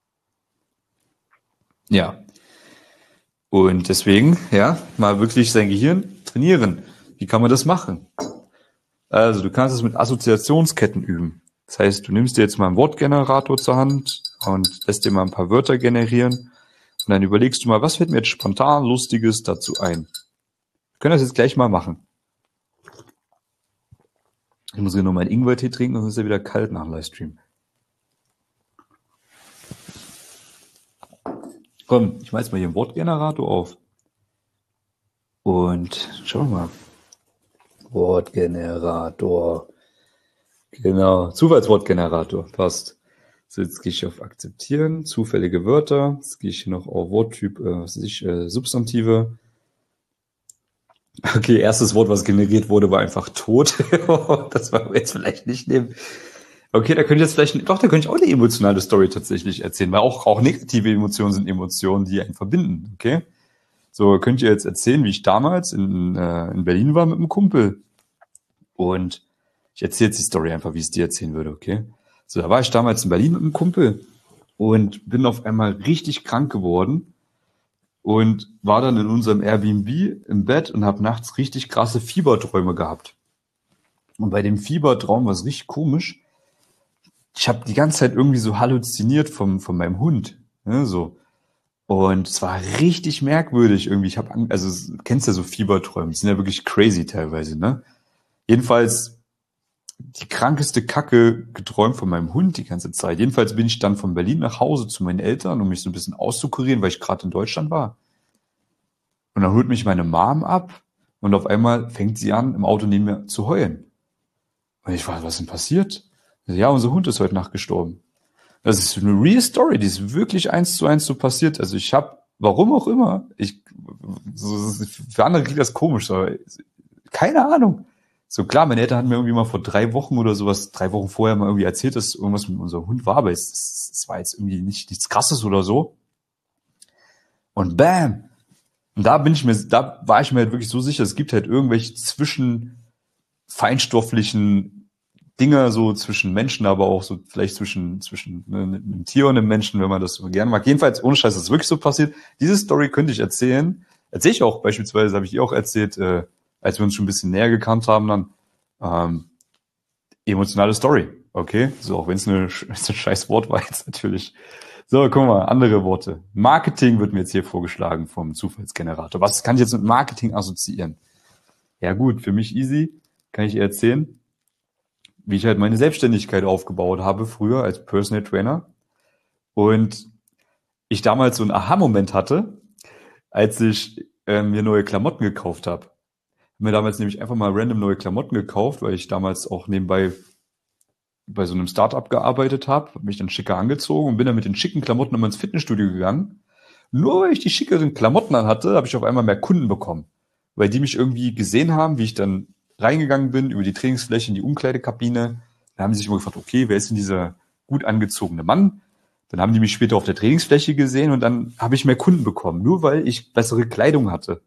Ja. Und deswegen, ja, mal wirklich sein Gehirn trainieren. Wie kann man das machen? Also, du kannst es mit Assoziationsketten üben. Das heißt, du nimmst dir jetzt mal einen Wortgenerator zur Hand und lässt dir mal ein paar Wörter generieren Und dann überlegst du mal, was fällt mir jetzt spontan Lustiges dazu ein? Wir können das jetzt gleich mal machen. Ich muss hier noch meinen Ingwertee trinken, sonst ist er wieder kalt nach dem Livestream. Komm, ich mache jetzt mal hier einen Wortgenerator auf. Und schauen wir mal. Wortgenerator. Genau, Zufallswortgenerator. Passt. So, jetzt gehe ich auf Akzeptieren, zufällige Wörter. Jetzt gehe ich hier noch auf Worttyp, Substantive. Okay, erstes Wort, was generiert wurde, war einfach tot. Das wollen wir jetzt vielleicht nicht nehmen. Okay, da könnte ich jetzt vielleicht, doch, da könnte ich auch eine emotionale Story tatsächlich erzählen, weil auch negative Emotionen sind Emotionen, die einen verbinden, okay? So, könnt ihr jetzt erzählen, wie ich damals in Berlin war mit einem Kumpel. Und ich erzähle jetzt die Story einfach, wie ich es dir erzählen würde, okay? So, da war ich damals in Berlin mit einem Kumpel und bin auf einmal richtig krank geworden und war dann in unserem Airbnb im Bett und habe nachts richtig krasse Fieberträume gehabt. Und bei dem Fiebertraum war es richtig komisch. Ich habe die ganze Zeit irgendwie so halluziniert von meinem Hund, ne, so. Und es war richtig merkwürdig irgendwie. Ich habe, also kennst ja so Fieberträume, die sind ja wirklich crazy teilweise, ne? Jedenfalls die krankeste Kacke geträumt von meinem Hund die ganze Zeit. Jedenfalls bin ich dann von Berlin nach Hause zu meinen Eltern, um mich so ein bisschen auszukurieren, weil ich gerade in Deutschland war. Und dann holt mich meine Mom ab und auf einmal fängt sie an, im Auto neben mir zu heulen. Und ich war, was ist denn passiert? Ja, unser Hund ist heute Nacht gestorben. Das ist eine real Story, die ist wirklich 1:1 so passiert. Also ich habe, warum auch immer, für andere klingt das komisch, aber keine Ahnung. So klar, meine Eltern hatten mir irgendwie mal vor 3 Wochen oder sowas, 3 Wochen vorher mal irgendwie erzählt, dass irgendwas mit unserem Hund war, aber es war jetzt irgendwie nichts Krasses oder so. Und bam! Und da war ich mir halt wirklich so sicher, es gibt halt irgendwelche feinstofflichen Dinge so zwischen Menschen, aber auch so vielleicht zwischen einem Tier und einem Menschen, wenn man das so gerne mag. Jedenfalls, ohne Scheiß, das ist wirklich so passiert. Diese Story könnte ich erzählen. Erzähle ich auch beispielsweise, habe ich ihr auch erzählt, als wir uns schon ein bisschen näher gekannt haben, dann emotionale Story, okay? So, auch wenn es ein scheiß Wort war jetzt natürlich. So, guck mal, andere Worte. Marketing wird mir jetzt hier vorgeschlagen vom Zufallsgenerator. Was kann ich jetzt mit Marketing assoziieren? Ja gut, für mich easy, kann ich ihr erzählen, wie ich halt meine Selbstständigkeit aufgebaut habe früher als Personal Trainer. Und ich damals so einen Aha-Moment hatte, als ich mir neue Klamotten gekauft habe. Ich habe mir damals nämlich einfach mal random neue Klamotten gekauft, weil ich damals auch nebenbei bei so einem Startup gearbeitet habe mich dann schicker angezogen und bin dann mit den schicken Klamotten immer ins Fitnessstudio gegangen. Nur weil ich die schickeren Klamotten anhatte, habe ich auf einmal mehr Kunden bekommen, weil die mich irgendwie gesehen haben, wie ich dann reingegangen bin über die Trainingsfläche in die Umkleidekabine. Da haben sie sich immer gefragt, okay, wer ist denn dieser gut angezogene Mann? Dann haben die mich später auf der Trainingsfläche gesehen und dann habe ich mehr Kunden bekommen, nur weil ich bessere Kleidung hatte.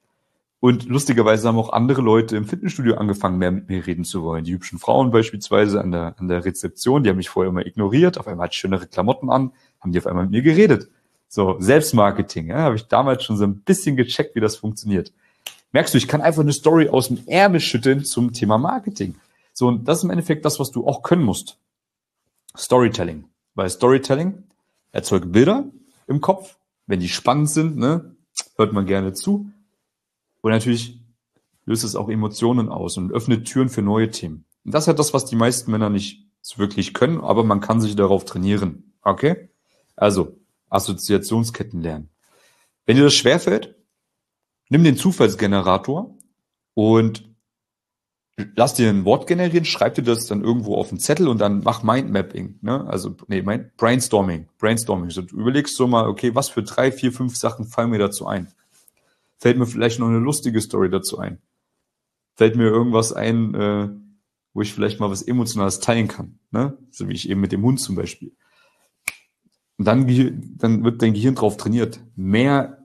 Und lustigerweise haben auch andere Leute im Fitnessstudio angefangen, mehr mit mir reden zu wollen. Die hübschen Frauen beispielsweise an der Rezeption, die haben mich vorher immer ignoriert. Auf einmal hatte ich schönere Klamotten an, haben die auf einmal mit mir geredet. So, Selbstmarketing, ja, habe ich damals schon so ein bisschen gecheckt, wie das funktioniert. Merkst du, ich kann einfach eine Story aus dem Ärmel schütteln zum Thema Marketing. So, und das ist im Endeffekt das, was du auch können musst. Storytelling. Weil Storytelling erzeugt Bilder im Kopf. Wenn die spannend sind, ne, hört man gerne zu. Und natürlich löst es auch Emotionen aus und öffnet Türen für neue Themen. Und das ist halt das, was die meisten Männer nicht so wirklich können, aber man kann sich darauf trainieren. Okay? Also, Assoziationsketten lernen. Wenn dir das schwerfällt, nimm den Zufallsgenerator und lass dir ein Wort generieren, schreib dir das dann irgendwo auf einen Zettel und dann mach Mindmapping, ne? Also, Brainstorming. So, du überlegst so mal, okay, was für 3, 4, 5 Sachen fallen mir dazu ein? Fällt mir vielleicht noch eine lustige Story dazu ein? Fällt mir irgendwas ein, wo ich vielleicht mal was Emotionales teilen kann, ne? So wie ich eben mit dem Hund zum Beispiel. Und dann wird dein Gehirn drauf trainiert, mehr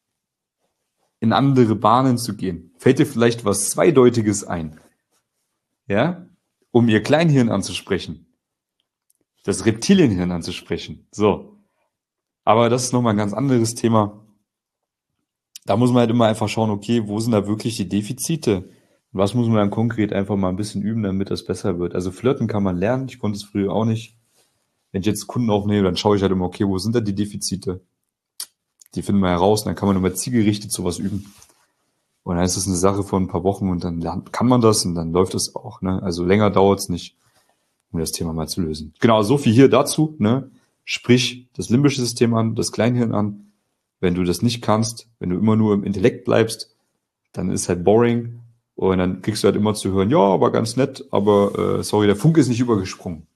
in andere Bahnen zu gehen. Fällt dir vielleicht was Zweideutiges ein? Ja? Um ihr Kleinhirn anzusprechen. Das Reptilienhirn anzusprechen. So. Aber das ist nochmal ein ganz anderes Thema. Da muss man halt immer einfach schauen, okay, wo sind da wirklich die Defizite? Und was muss man dann konkret einfach mal ein bisschen üben, damit das besser wird? Also flirten kann man lernen. Ich konnte es früher auch nicht. Wenn ich jetzt Kunden aufnehme, dann schaue ich halt immer, okay, wo sind da die Defizite? Die finden wir heraus und dann kann man immer zielgerichtet sowas üben. Und dann ist es eine Sache von ein paar Wochen und dann kann man das und dann läuft es auch. Ne? Also länger dauert es nicht, um das Thema mal zu lösen. Genau, so viel hier dazu. Ne? Sprich das limbische System an, das Kleinhirn an. Wenn du das nicht kannst, wenn du immer nur im Intellekt bleibst, dann ist halt boring. Und dann kriegst du halt immer zu hören, ja, aber ganz nett, aber sorry, der Funke ist nicht übergesprungen.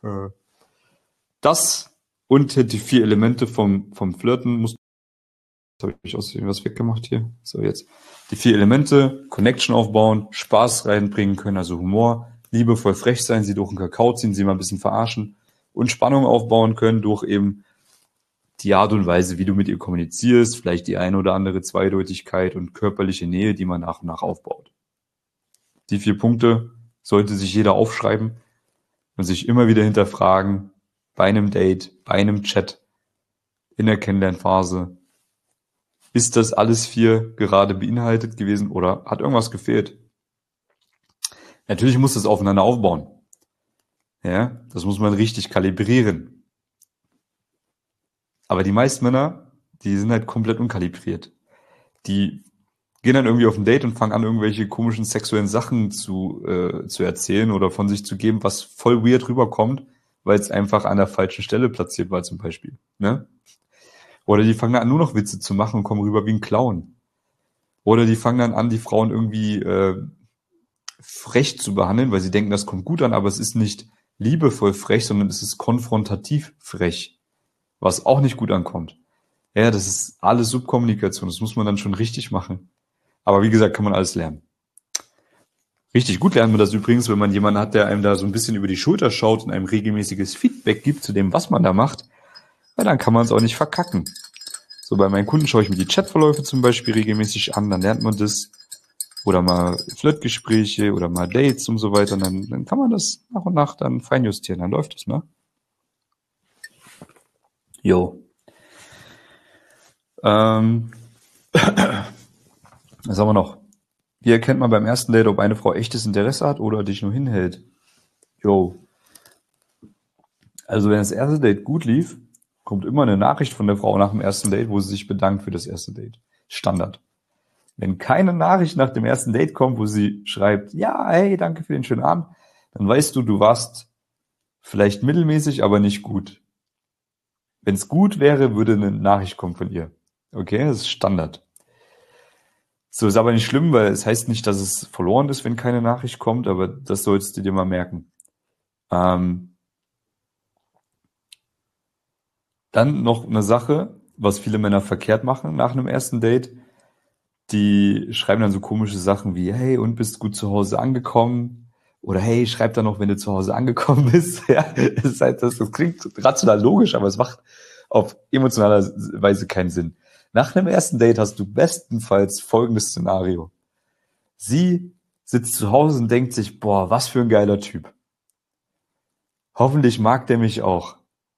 Das und die 4 Elemente vom Flirten habe ich aus was weggemacht hier. So, jetzt. Die 4 Elemente, Connection aufbauen, Spaß reinbringen können, also Humor, liebevoll frech sein, sie durch den Kakao ziehen, sie mal ein bisschen verarschen und Spannung aufbauen können durch eben die Art und Weise, wie du mit ihr kommunizierst, vielleicht die eine oder andere Zweideutigkeit und körperliche Nähe, die man nach und nach aufbaut. Die 4 Punkte sollte sich jeder aufschreiben und sich immer wieder hinterfragen, bei einem Date, bei einem Chat, in der Kennenlernphase, ist das alles 4 gerade beinhaltet gewesen oder hat irgendwas gefehlt? Natürlich muss das aufeinander aufbauen. Ja, das muss man richtig kalibrieren. Aber die meisten Männer, die sind halt komplett unkalibriert. Die gehen dann irgendwie auf ein Date und fangen an, irgendwelche komischen sexuellen Sachen zu erzählen oder von sich zu geben, was voll weird rüberkommt, weil es einfach an der falschen Stelle platziert war zum Beispiel. Ne? Oder die fangen an, nur noch Witze zu machen und kommen rüber wie ein Clown. Oder die fangen dann an, die Frauen irgendwie frech zu behandeln, weil sie denken, das kommt gut an, aber es ist nicht liebevoll frech, sondern es ist konfrontativ frech, was auch nicht gut ankommt. Ja, das ist alles Subkommunikation, das muss man dann schon richtig machen. Aber wie gesagt, kann man alles lernen. Richtig gut lernen wir das übrigens, wenn man jemanden hat, der einem da so ein bisschen über die Schulter schaut und einem regelmäßiges Feedback gibt zu dem, was man da macht, weil dann kann man es auch nicht verkacken. So, bei meinen Kunden schaue ich mir die Chatverläufe zum Beispiel regelmäßig an, dann lernt man das. Oder mal Flirtgespräche oder mal Dates und so weiter. Und dann kann man das nach und nach dann feinjustieren. Dann läuft es, ne? Jo. Was haben wir noch? Wie erkennt man beim ersten Date, ob eine Frau echtes Interesse hat oder dich nur hinhält? Jo. Also wenn das erste Date gut lief, kommt immer eine Nachricht von der Frau nach dem ersten Date, wo sie sich bedankt für das erste Date. Standard. Wenn keine Nachricht nach dem ersten Date kommt, wo sie schreibt, ja, hey, danke für den schönen Abend, dann weißt du, du warst vielleicht mittelmäßig, aber nicht gut. Wenn es gut wäre, würde eine Nachricht kommen von ihr. Okay, das ist Standard. So, ist aber nicht schlimm, weil es heißt nicht, dass es verloren ist, wenn keine Nachricht kommt, aber das solltest du dir mal merken. Dann noch eine Sache, was viele Männer verkehrt machen nach einem ersten Date. Die schreiben dann so komische Sachen wie, hey, und bist gut zu Hause angekommen? Oder hey, schreib dann noch, wenn du zu Hause angekommen bist. Ja, das ist halt, das klingt rational logisch, aber es macht auf emotionaler Weise keinen Sinn. Nach einem ersten Date hast du bestenfalls folgendes Szenario. Sie sitzt zu Hause und denkt sich, boah, was für ein geiler Typ. Hoffentlich mag der mich auch.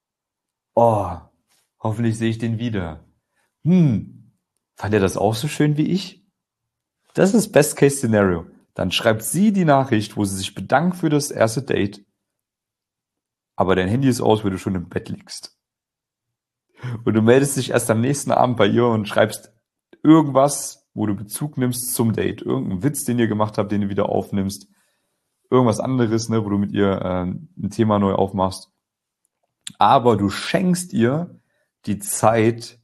Oh, hoffentlich sehe ich den wieder. Fand er das auch so schön wie ich? Das ist Best-Case-Szenario. Dann schreibt sie die Nachricht, wo sie sich bedankt für das erste Date. Aber dein Handy ist aus, weil du schon im Bett liegst. Und du meldest dich erst am nächsten Abend bei ihr und schreibst irgendwas, wo du Bezug nimmst zum Date. Irgendeinen Witz, den ihr gemacht habt, den du wieder aufnimmst. Irgendwas anderes, ne, wo du mit ihr ein Thema neu aufmachst. Aber du schenkst ihr die Zeit,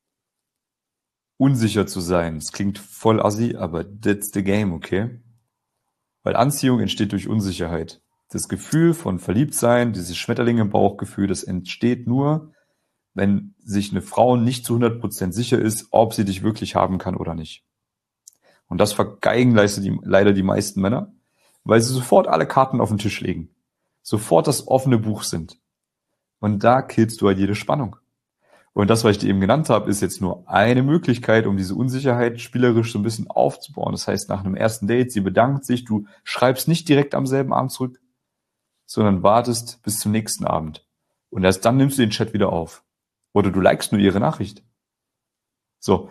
unsicher zu sein. Es klingt voll assi, aber that's the game, okay? Weil Anziehung entsteht durch Unsicherheit. Das Gefühl von Verliebtsein, dieses Schmetterling im Bauchgefühl, das entsteht nur, wenn sich eine Frau nicht zu 100% sicher ist, ob sie dich wirklich haben kann oder nicht. Und das vergeigen leider die meisten Männer, weil sie sofort alle Karten auf den Tisch legen. Sofort das offene Buch sind. Und da killst du halt jede Spannung. Und das, was ich dir eben genannt habe, ist jetzt nur eine Möglichkeit, um diese Unsicherheit spielerisch so ein bisschen aufzubauen. Das heißt, nach einem ersten Date, sie bedankt sich, du schreibst nicht direkt am selben Abend zurück, sondern wartest bis zum nächsten Abend. Und erst dann nimmst du den Chat wieder auf. Oder du likest nur ihre Nachricht. So.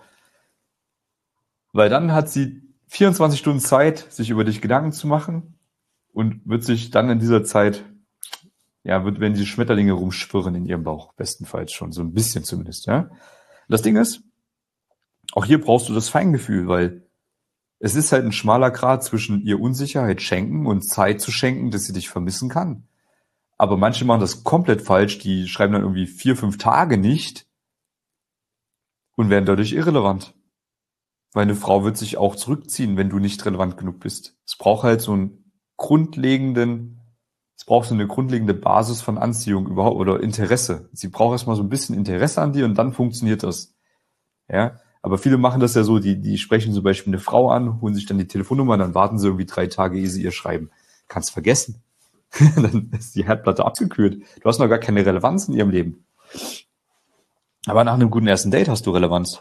Weil dann hat sie 24 Stunden Zeit, sich über dich Gedanken zu machen und wird sich dann in dieser Zeit, ja, werden diese Schmetterlinge rumschwirren in ihrem Bauch, bestenfalls schon, so ein bisschen zumindest, ja. Das Ding ist, Auch hier brauchst du das Feingefühl, weil es ist halt ein schmaler Grat zwischen ihr Unsicherheit schenken und Zeit zu schenken, dass sie dich vermissen kann. Aber manche machen das komplett falsch, die schreiben dann irgendwie 4, 5 Tage nicht und werden dadurch irrelevant. Weil eine Frau wird sich auch zurückziehen, wenn du nicht relevant genug bist. Es braucht halt so einen grundlegenden, es braucht so eine grundlegende Basis von Anziehung überhaupt oder Interesse. Sie braucht erstmal so ein bisschen Interesse an dir und dann funktioniert das. Ja, aber viele machen das ja so, die sprechen zum Beispiel eine Frau an, holen sich dann die Telefonnummer, dann warten sie irgendwie 3 Tage, ehe sie ihr schreiben. Kannst vergessen. Dann ist die Herdplatte abgekühlt. Du hast noch gar keine Relevanz in ihrem Leben. Aber nach einem guten ersten Date hast du Relevanz.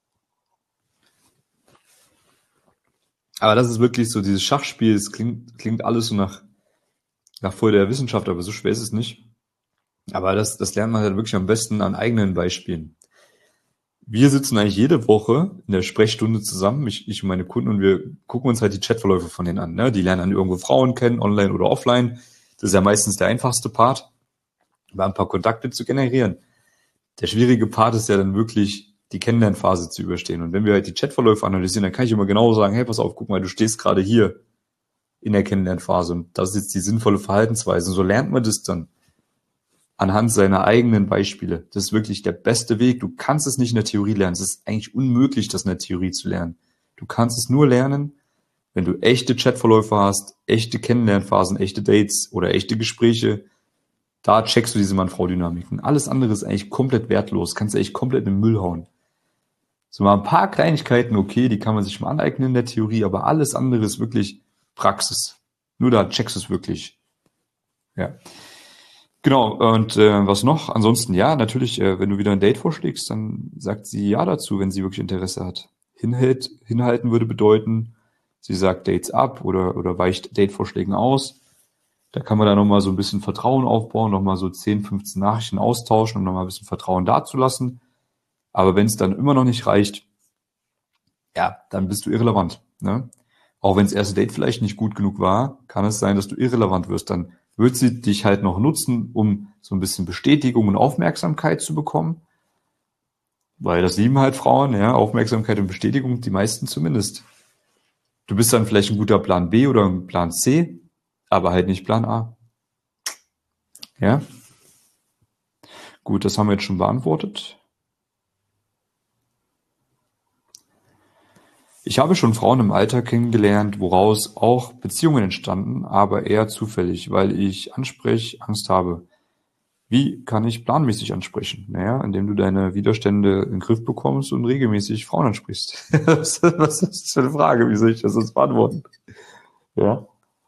Aber das ist wirklich so dieses Schachspiel, es klingt alles so nach voll der Wissenschaft, aber so schwer ist es nicht. Aber das lernt man halt wirklich am besten an eigenen Beispielen. Wir sitzen eigentlich jede Woche in der Sprechstunde zusammen, ich und meine Kunden, und wir gucken uns halt die Chatverläufe von denen an. Ne? Die lernen dann irgendwo Frauen kennen, online oder offline. Das ist ja meistens der einfachste Part, mal ein paar Kontakte zu generieren. Der schwierige Part ist ja dann wirklich, die Kennenlernphase zu überstehen. Und wenn wir halt die Chatverläufe analysieren, dann kann ich immer genau sagen, hey, pass auf, guck mal, du stehst gerade hier in der Kennenlernphase und das ist jetzt die sinnvolle Verhaltensweise. Und so lernt man das dann anhand seiner eigenen Beispiele. Das ist wirklich der beste Weg. Du kannst es nicht in der Theorie lernen. Es ist eigentlich unmöglich, das in der Theorie zu lernen. Du kannst es nur lernen, wenn du echte Chatverläufe hast, echte Kennenlernphasen, echte Dates oder echte Gespräche. Da checkst du diese Mann-Frau-Dynamiken. Alles andere ist eigentlich komplett wertlos. Kannst du echt komplett in den Müll hauen. So mal ein paar Kleinigkeiten, okay, die kann man sich mal aneignen in der Theorie, aber alles andere ist wirklich Praxis. Nur da checkst du es wirklich. Ja. Genau, und was noch? Ansonsten, ja, natürlich, wenn du wieder ein Date vorschlägst, dann sagt sie ja dazu, wenn sie wirklich Interesse hat. Hinhalten würde bedeuten, sie sagt Dates ab oder weicht Datevorschlägen aus. Da kann man dann nochmal so ein bisschen Vertrauen aufbauen, nochmal so 10, 15 Nachrichten austauschen, um nochmal ein bisschen Vertrauen dazulassen. Aber wenn es dann immer noch nicht reicht, ja, dann bist du irrelevant. Ne? Auch wenn das erste Date vielleicht nicht gut genug war, kann es sein, dass du irrelevant wirst. Dann wird sie dich halt noch nutzen, um so ein bisschen Bestätigung und Aufmerksamkeit zu bekommen. Weil das lieben halt Frauen, ja, Aufmerksamkeit und Bestätigung, die meisten zumindest. Du bist dann vielleicht ein guter Plan B oder ein Plan C, aber halt nicht Plan A. Ja, gut, das haben wir jetzt schon beantwortet. Ich habe schon Frauen im Alter kennengelernt, woraus auch Beziehungen entstanden, aber eher zufällig, weil ich Ansprechangst habe. Wie kann ich planmäßig ansprechen? Naja, indem du deine Widerstände in den Griff bekommst und regelmäßig Frauen ansprichst. Was ist das für eine Frage? Wie soll ich das jetzt beantworten? Ja.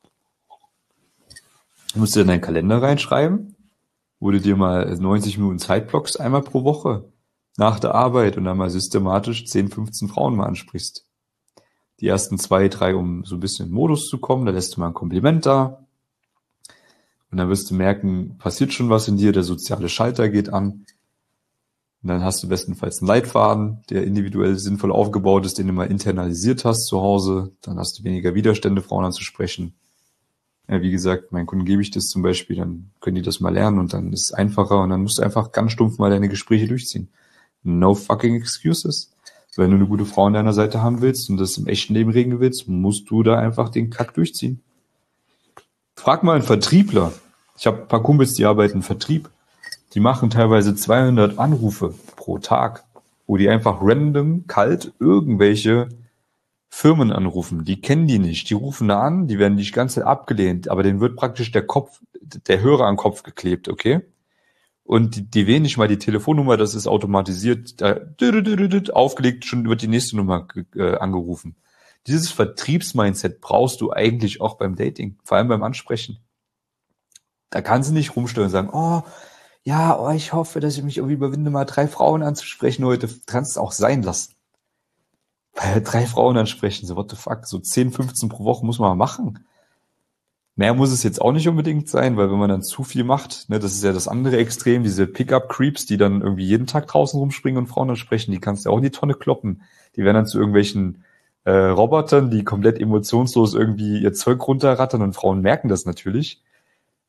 Du musst dir in deinen Kalender reinschreiben, wo du dir mal 90 Minuten Zeit blockst, einmal pro Woche, nach der Arbeit und dann mal systematisch 10, 15 Frauen mal ansprichst. Die ersten 2, 3, um so ein bisschen in den Modus zu kommen, da lässt du mal ein Kompliment da. Und dann wirst du merken, passiert schon was in dir, der soziale Schalter geht an. Und dann hast du bestenfalls einen Leitfaden, der individuell sinnvoll aufgebaut ist, den du mal internalisiert hast zu Hause. Dann hast du weniger Widerstände, Frauen anzusprechen. Ja, wie gesagt, meinen Kunden gebe ich das zum Beispiel, dann können die das mal lernen und dann ist es einfacher und dann musst du einfach ganz stumpf mal deine Gespräche durchziehen. No fucking excuses. Wenn du eine gute Frau an deiner Seite haben willst und das im echten Leben regeln willst, musst du da einfach den Kack durchziehen. Frag mal einen Vertriebler. Ich habe ein paar Kumpels, die arbeiten im Vertrieb. Die machen teilweise 200 Anrufe pro Tag, wo die einfach random, kalt irgendwelche Firmen anrufen. Die kennen die nicht. Die rufen da an, die werden die ganze Zeit abgelehnt, aber denen wird praktisch der Hörer an den Kopf geklebt, okay? Und die wählen nicht mal die Telefonnummer, das ist automatisiert, da aufgelegt, schon wird die nächste Nummer angerufen. Dieses Vertriebsmindset brauchst du eigentlich auch beim Dating, vor allem beim Ansprechen. Da kannst du nicht rumstellen und sagen, oh, ja, oh, ich hoffe, dass ich mich irgendwie überwinde, mal 3 Frauen anzusprechen heute. Du kannst es auch sein lassen. Weil 3 Frauen ansprechen, so what the fuck, so 10, 15 pro Woche muss man mal machen. Mehr muss es jetzt auch nicht unbedingt sein, weil wenn man dann zu viel macht, ne, das ist ja das andere Extrem, diese Pickup-Creeps, die dann irgendwie jeden Tag draußen rumspringen und Frauen ansprechen, die kannst du auch in die Tonne kloppen. Die werden dann zu irgendwelchen Robotern, die komplett emotionslos irgendwie ihr Zeug runterrattern und Frauen merken das natürlich.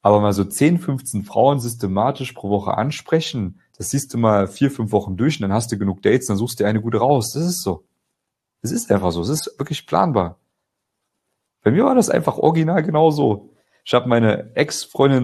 Aber mal so 10, 15 Frauen systematisch pro Woche ansprechen, das siehst du mal 4, 5 Wochen durch und dann hast du genug Dates, dann suchst du dir eine gute raus. Das ist so. Es ist einfach so. Es ist wirklich planbar. Bei mir war das einfach original genau so. Ich habe meine Ex-Freundin,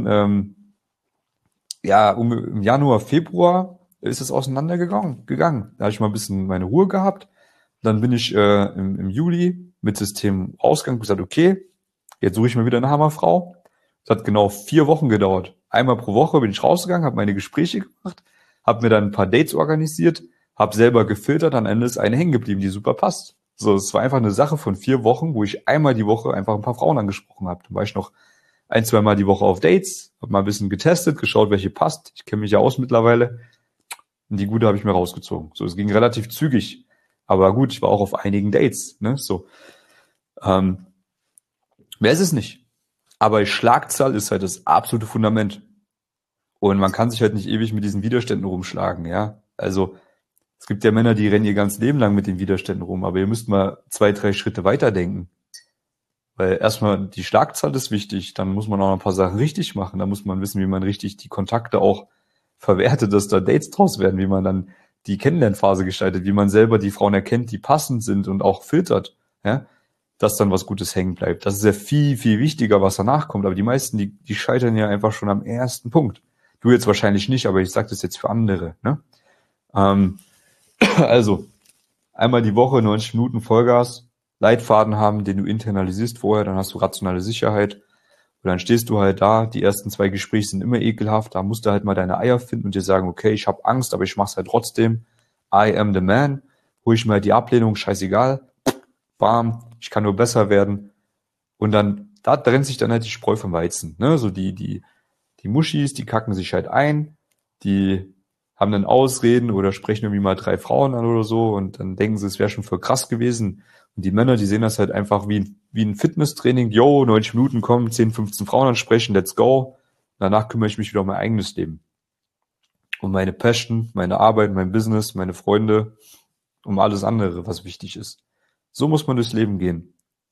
ja, im Januar, Februar ist es gegangen. Da habe ich mal ein bisschen meine Ruhe gehabt. Dann bin ich im Juli mit System rausgegangen und gesagt, okay, jetzt suche ich mir wieder eine Hammerfrau. Das hat genau 4 Wochen gedauert. Einmal pro Woche bin ich rausgegangen, habe meine Gespräche gemacht, habe mir dann ein paar Dates organisiert, habe selber gefiltert, am Ende ist eine hängen geblieben, die super passt. So, es war einfach eine Sache von 4 Wochen, wo ich einmal die Woche einfach ein paar Frauen angesprochen habe. Dann war ich noch 1, 2 Mal die Woche auf Dates, habe mal ein bisschen getestet, geschaut, welche passt. Ich kenne mich ja aus mittlerweile. Und die gute habe ich mir rausgezogen. So, es ging relativ zügig. Aber gut, ich war auch auf einigen Dates, ne? So. Ähm, Mehr ist es nicht. Aber Schlagzahl ist halt das absolute Fundament. Und man kann sich halt nicht ewig mit diesen Widerständen rumschlagen, ja. Also, es gibt ja Männer, die rennen ihr ganzes Leben lang mit den Widerständen rum, aber ihr müsst mal 2, 3 Schritte weiterdenken. Weil erstmal die Schlagzahl ist wichtig, dann muss man auch noch ein paar Sachen richtig machen, da muss man wissen, wie man richtig die Kontakte auch verwertet, dass da Dates draus werden, wie man dann die Kennenlernphase gestaltet, wie man selber die Frauen erkennt, die passend sind und auch filtert, ja, dass dann was Gutes hängen bleibt. Das ist ja viel, viel wichtiger, was danach kommt, aber die meisten, die scheitern ja einfach schon am ersten Punkt. Du jetzt wahrscheinlich nicht, aber ich sage das jetzt für andere, ne? Ähm, also, einmal die Woche 90 Minuten Vollgas, Leitfaden haben, den du internalisierst vorher, dann hast du rationale Sicherheit. Und dann stehst du halt da, die ersten 2 Gespräche sind immer ekelhaft, da musst du halt mal deine Eier finden und dir sagen, okay, ich habe Angst, aber ich mach's halt trotzdem. I am the man. Hol ich mir halt die Ablehnung, scheißegal. Bam, ich kann nur besser werden. Und dann, da trennt sich dann halt die Spreu vom Weizen. Ne? So die Muschis, die kacken sich halt ein, die haben dann Ausreden oder sprechen irgendwie mal 3 Frauen an oder so und dann denken sie, es wäre schon voll krass gewesen. Und die Männer, die sehen das halt einfach wie ein Fitnesstraining. Yo, 90 Minuten kommen, 10, 15 Frauen ansprechen, let's go. Danach kümmere ich mich wieder um mein eigenes Leben. Um meine Passion, meine Arbeit, mein Business, meine Freunde, um alles andere, was wichtig ist. So muss man durchs Leben gehen.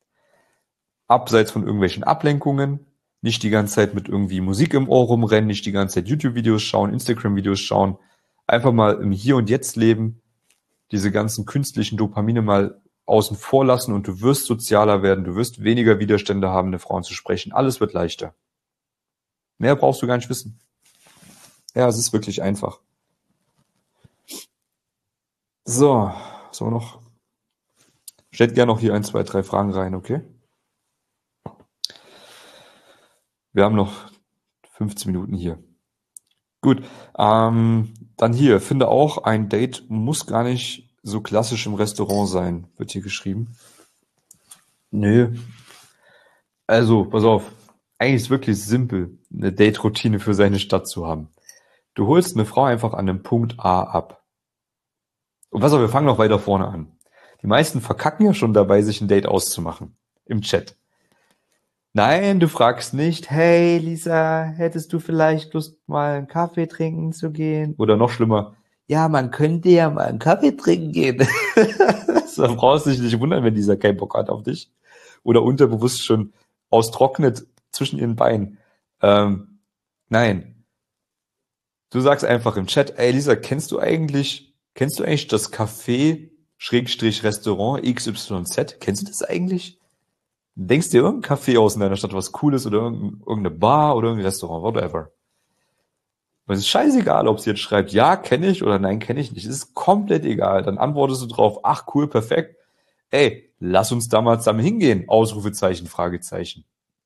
Abseits von irgendwelchen Ablenkungen, nicht die ganze Zeit mit irgendwie Musik im Ohr rumrennen, nicht die ganze Zeit YouTube-Videos schauen, Instagram-Videos schauen. Einfach mal im Hier und Jetzt leben, diese ganzen künstlichen Dopamine mal außen vor lassen und du wirst sozialer werden, du wirst weniger Widerstände haben, eine Frau zu sprechen. Alles wird leichter. Mehr brauchst du gar nicht wissen. Ja, es ist wirklich einfach. So, was haben wir noch? Stellt gerne noch hier 1, 2, 3 Fragen rein, okay? Wir haben noch 15 Minuten hier. Gut, dann hier, finde auch, ein Date muss gar nicht so klassisch im Restaurant sein, wird hier geschrieben. Nö, also, pass auf, eigentlich ist wirklich simpel, eine Date-Routine für seine Stadt zu haben. Du holst eine Frau einfach an dem Punkt A ab. Und pass auf, wir fangen noch weiter vorne an. Die meisten verkacken ja schon dabei, sich ein Date auszumachen. Im Chat. Nein, du fragst nicht, hey Lisa, hättest du vielleicht Lust, mal einen Kaffee trinken zu gehen? Oder noch schlimmer, ja, man könnte ja mal einen Kaffee trinken gehen. Da brauchst du dich nicht wundern, wenn Lisa keinen Bock hat auf dich. Oder unterbewusst schon austrocknet zwischen ihren Beinen. Nein. Du sagst einfach im Chat, ey Lisa, kennst du eigentlich das Café Schrägstrich Restaurant XYZ? Kennst du das eigentlich? Denkst dir irgendein Café aus in deiner Stadt, was cool ist, oder irgendeine Bar oder irgendein Restaurant, whatever. Und es ist scheißegal, ob sie jetzt schreibt, ja, kenne ich oder nein, kenne ich nicht. Es ist komplett egal. Dann antwortest du drauf, ach cool, perfekt. Ey, lass uns da mal zusammen hingehen. Ausrufezeichen, Fragezeichen.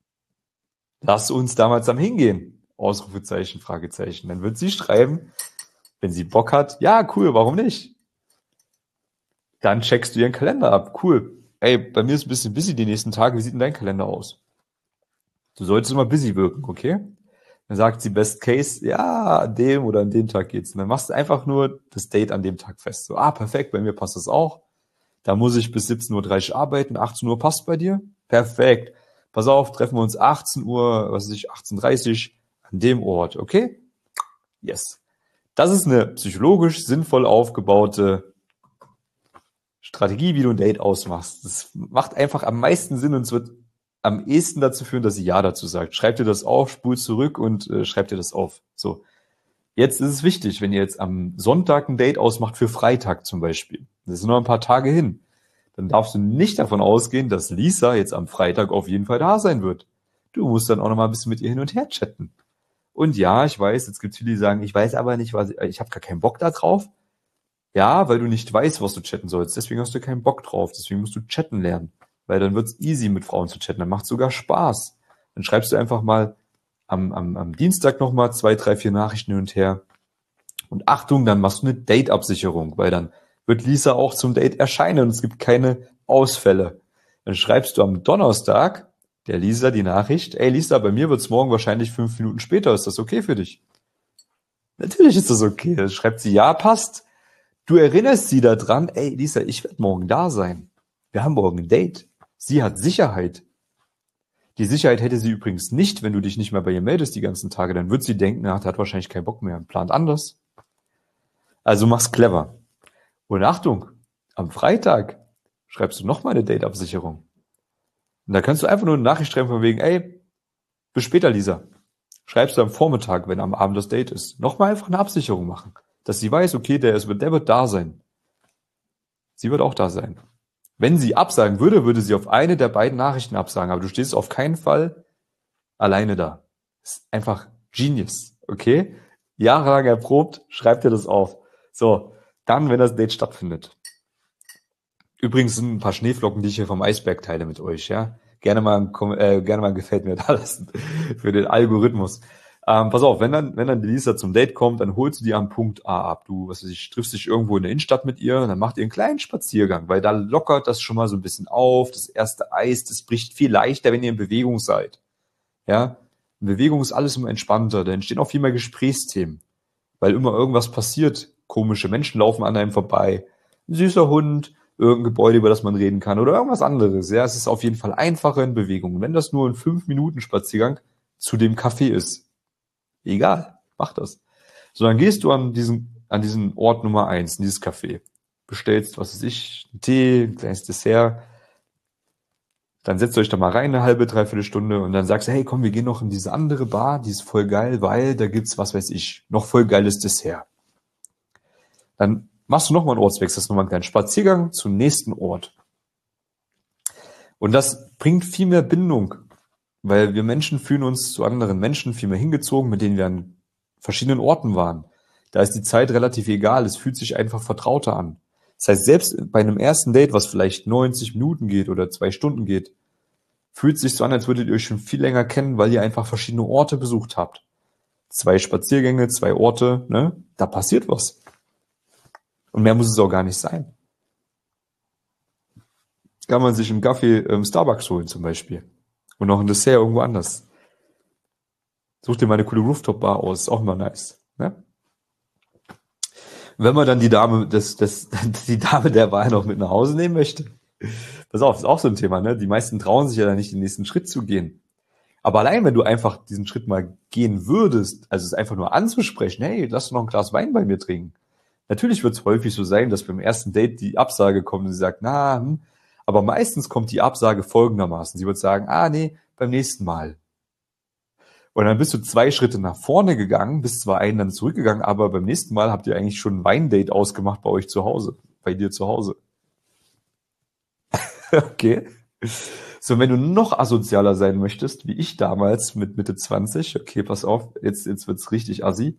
Lass uns da mal zusammen hingehen. Ausrufezeichen, Fragezeichen. Dann wird sie schreiben, wenn sie Bock hat, ja, cool, warum nicht? Dann checkst du ihren Kalender ab. Cool. Ey, bei mir ist ein bisschen busy die nächsten Tage. Wie sieht denn dein Kalender aus? Du solltest immer busy wirken, okay? Dann sagt sie Best Case, ja, an dem oder an dem Tag geht's. Und dann machst du einfach nur das Date an dem Tag fest. So, perfekt, bei mir passt das auch. Da muss ich bis 17:30 Uhr arbeiten. 18 Uhr passt bei dir? Perfekt. Pass auf, treffen wir uns 18 Uhr, 18:30 Uhr an dem Ort, okay? Yes. Das ist eine psychologisch sinnvoll aufgebaute Strategie, wie du ein Date ausmachst. Das macht einfach am meisten Sinn und es wird am ehesten dazu führen, dass sie Ja dazu sagt. Schreib dir das auf, spul zurück und schreib dir das auf. So. Jetzt ist es wichtig, wenn ihr jetzt am Sonntag ein Date ausmacht für Freitag zum Beispiel. Das sind noch ein paar Tage hin. Dann darfst du nicht davon ausgehen, dass Lisa jetzt am Freitag auf jeden Fall da sein wird. Du musst dann auch noch mal ein bisschen mit ihr hin und her chatten. Und ja, ich weiß, jetzt gibt es viele, die sagen, ich weiß aber nicht, ich habe gar keinen Bock da drauf. Ja, weil du nicht weißt, was du chatten sollst. Deswegen hast du keinen Bock drauf. Deswegen musst du chatten lernen. Weil dann wird's easy, mit Frauen zu chatten. Dann macht's sogar Spaß. Dann schreibst du einfach mal am Dienstag nochmal 2, 3, 4 Nachrichten hin und her. Und Achtung, dann machst du eine Date-Absicherung, weil dann wird Lisa auch zum Date erscheinen und es gibt keine Ausfälle. Dann schreibst du am Donnerstag der Lisa die Nachricht, ey Lisa, bei mir wird's morgen wahrscheinlich 5 Minuten später. Ist das okay für dich? Natürlich ist das okay. Dann schreibt sie, ja, passt. Du erinnerst sie daran, ey Lisa, ich werde morgen da sein. Wir haben morgen ein Date. Sie hat Sicherheit. Die Sicherheit hätte sie übrigens nicht, wenn du dich nicht mehr bei ihr meldest die ganzen Tage. Dann wird sie denken, ach, der hat wahrscheinlich keinen Bock mehr und plant anders. Also mach's clever. Und Achtung, am Freitag schreibst du nochmal eine Date-Absicherung. Und da kannst du einfach nur eine Nachricht schreiben von wegen, ey, bis später, Lisa. Schreibst du am Vormittag, wenn am Abend das Date ist. Nochmal einfach eine Absicherung machen. Dass sie weiß, okay, der wird da sein. Sie wird auch da sein. Wenn sie absagen würde, würde sie auf eine der beiden Nachrichten absagen. Aber du stehst auf keinen Fall alleine da. Das ist einfach Genius, okay? Jahrelang erprobt, schreib dir das auf. So, dann, wenn das Date stattfindet. Übrigens sind ein paar Schneeflocken, die ich hier vom Eisberg teile mit euch, ja. Gerne mal ein gefällt mir da lassen für den Algorithmus. Pass auf, wenn dann die Lisa zum Date kommt, dann holst du die am Punkt A ab. Du, was weiß ich, triffst dich irgendwo in der Innenstadt mit ihr und dann macht ihr einen kleinen Spaziergang, weil da lockert das schon mal so ein bisschen auf. Das erste Eis, das bricht viel leichter, wenn ihr in Bewegung seid. Ja, in Bewegung ist alles immer entspannter, da entstehen auch viel mehr Gesprächsthemen, weil immer irgendwas passiert. Komische Menschen laufen an einem vorbei, ein süßer Hund, irgendein Gebäude, über das man reden kann oder irgendwas anderes. Ja, es ist auf jeden Fall einfacher in Bewegung. Wenn das nur ein 5-Minuten-Spaziergang zu dem Café ist, egal, mach das. So, dann gehst du an diesen Ort Nummer 1, in dieses Café, bestellst, was weiß ich, einen Tee, ein kleines Dessert, dann setzt ihr euch da mal rein, eine halbe, dreiviertel Stunde und dann sagst du, hey, komm, wir gehen noch in diese andere Bar, die ist voll geil, weil da gibt's, was weiß ich, noch voll geiles Dessert. Dann machst du nochmal einen Ortswechsel, das ist nochmal einen kleinen Spaziergang zum nächsten Ort. Und das bringt viel mehr Bindung, weil wir Menschen fühlen uns zu anderen Menschen viel mehr hingezogen, mit denen wir an verschiedenen Orten waren. Da ist die Zeit relativ egal, es fühlt sich einfach vertrauter an. Das heißt, selbst bei einem ersten Date, was vielleicht 90 Minuten geht oder 2 Stunden geht, fühlt sich so an, als würdet ihr euch schon viel länger kennen, weil ihr einfach verschiedene Orte besucht habt. 2 Spaziergänge, 2 Orte, ne? Da passiert was. Und mehr muss es auch gar nicht sein. Kann man sich im Café Starbucks holen zum Beispiel. Und noch ein Dessert irgendwo anders. Such dir mal eine coole Rooftop-Bar aus, ist auch immer nice. Ne? Wenn man dann die Dame, die Dame der Wahl noch mit nach Hause nehmen möchte. Pass auf, ist auch so ein Thema, ne? Die meisten trauen sich ja dann nicht, den nächsten Schritt zu gehen. Aber allein, wenn du einfach diesen Schritt mal gehen würdest, also es einfach nur anzusprechen, hey, lass doch noch ein Glas Wein bei mir trinken. Natürlich wird es häufig so sein, dass beim ersten Date die Absage kommt und sie sagt, aber meistens kommt die Absage folgendermaßen. Sie wird sagen, nee, beim nächsten Mal. Und dann bist du 2 Schritte nach vorne gegangen, bist zwar einen dann zurückgegangen, aber beim nächsten Mal habt ihr eigentlich schon ein Weindate ausgemacht bei euch zu Hause, bei dir zu Hause. Okay. So, wenn du noch asozialer sein möchtest, wie ich damals mit Mitte 20, okay, pass auf, jetzt wird's richtig assi.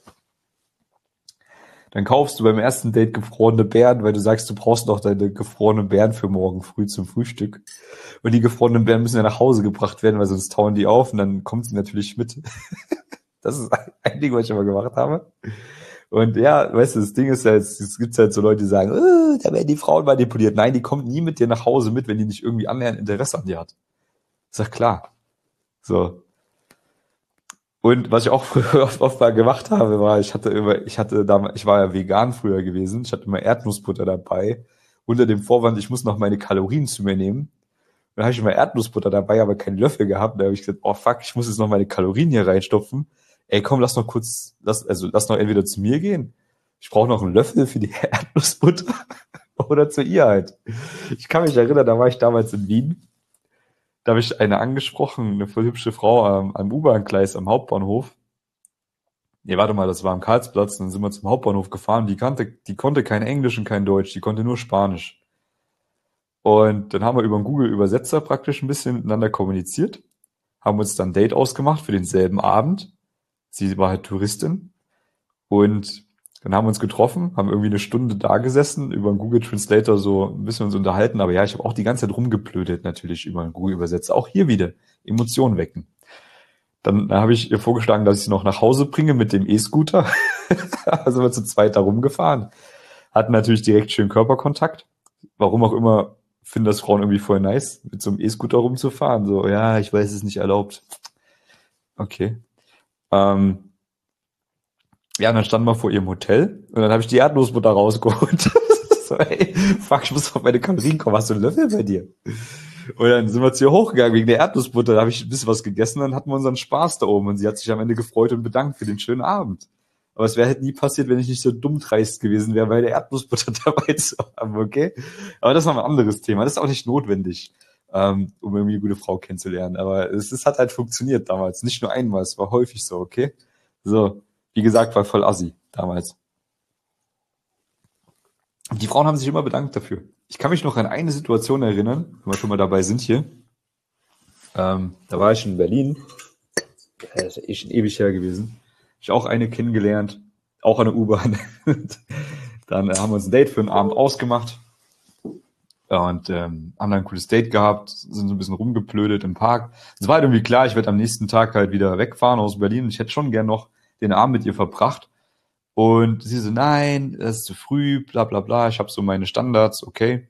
Dann kaufst du beim ersten Date gefrorene Beeren, weil du sagst, du brauchst noch deine gefrorenen Beeren für morgen früh zum Frühstück. Und die gefrorenen Beeren müssen ja nach Hause gebracht werden, weil sonst tauen die auf und dann kommt sie natürlich mit. Das ist ein Ding, was ich immer gemacht habe. Und ja, weißt du, das Ding ist ja, es gibt halt so Leute, die sagen, da werden die Frauen manipuliert. Nein, die kommt nie mit dir nach Hause mit, wenn die nicht irgendwie annähernd Interesse an dir hat. Ich sag, klar. So. Und was ich auch früher oft mal gemacht habe, war, ich war ja vegan früher gewesen, ich hatte immer Erdnussbutter dabei, unter dem Vorwand, ich muss noch meine Kalorien zu mir nehmen. Dann habe ich immer Erdnussbutter dabei, aber keinen Löffel gehabt. Da habe ich gesagt, oh fuck, ich muss jetzt noch meine Kalorien hier reinstopfen. Ey, komm, lass noch entweder zu mir gehen. Ich brauche noch einen Löffel für die Erdnussbutter oder zu ihr halt. Ich kann mich erinnern, da war ich damals in Wien. Da habe ich eine angesprochen, eine voll hübsche Frau am U-Bahn-Gleis am Hauptbahnhof. Nee, warte mal, das war am Karlsplatz, dann sind wir zum Hauptbahnhof gefahren. Die konnte kein Englisch und kein Deutsch, die konnte nur Spanisch. Und dann haben wir über einen Google-Übersetzer praktisch ein bisschen miteinander kommuniziert, haben uns dann ein Date ausgemacht für denselben Abend. Sie war halt Touristin und dann haben wir uns getroffen, haben irgendwie eine Stunde da gesessen, über einen Google Translator so ein bisschen uns unterhalten. Aber ja, ich habe auch die ganze Zeit rumgeblödet natürlich über einen Google-Übersetzer. Auch hier wieder Emotionen wecken. Dann habe ich ihr vorgeschlagen, dass ich sie noch nach Hause bringe mit dem E-Scooter. Also wir zu zweit da rumgefahren. Hatten natürlich direkt schön Körperkontakt. Warum auch immer finden das Frauen irgendwie voll nice, mit so einem E-Scooter rumzufahren. So, ja, ich weiß, es ist nicht erlaubt. Okay. Ähm, ja, und dann standen wir vor ihrem Hotel und dann habe ich die Erdnussbutter rausgeholt. So, ey, fuck, ich muss auf meine Kalorien kommen. Hast du einen Löffel bei dir? Und dann sind wir zu ihr hochgegangen wegen der Erdnussbutter. Da habe ich ein bisschen was gegessen, dann hatten wir unseren Spaß da oben. Und sie hat sich am Ende gefreut und bedankt für den schönen Abend. Aber es wäre halt nie passiert, wenn ich nicht so dumm dreist gewesen wäre, bei der Erdnussbutter dabei zu haben, okay? Aber das ist noch ein anderes Thema. Das ist auch nicht notwendig, um irgendwie eine gute Frau kennenzulernen. Aber es hat halt funktioniert damals. Nicht nur einmal, es war häufig so, okay? So, wie gesagt, war voll assi damals. Und die Frauen haben sich immer bedankt dafür. Ich kann mich noch an eine Situation erinnern, wenn wir schon mal dabei sind hier. Da war ich in Berlin. Das ist echt schon ewig her gewesen. Ich auch eine kennengelernt, auch an der U-Bahn. Dann haben wir uns ein Date für einen Abend ausgemacht und haben dann ein cooles Date gehabt, sind so ein bisschen rumgeplödet im Park. Es war halt irgendwie klar, ich werde am nächsten Tag halt wieder wegfahren aus Berlin. Ich hätte schon gern noch den Abend mit ihr verbracht. Und sie so, nein, es ist zu früh, bla bla bla. Ich habe so meine Standards, okay.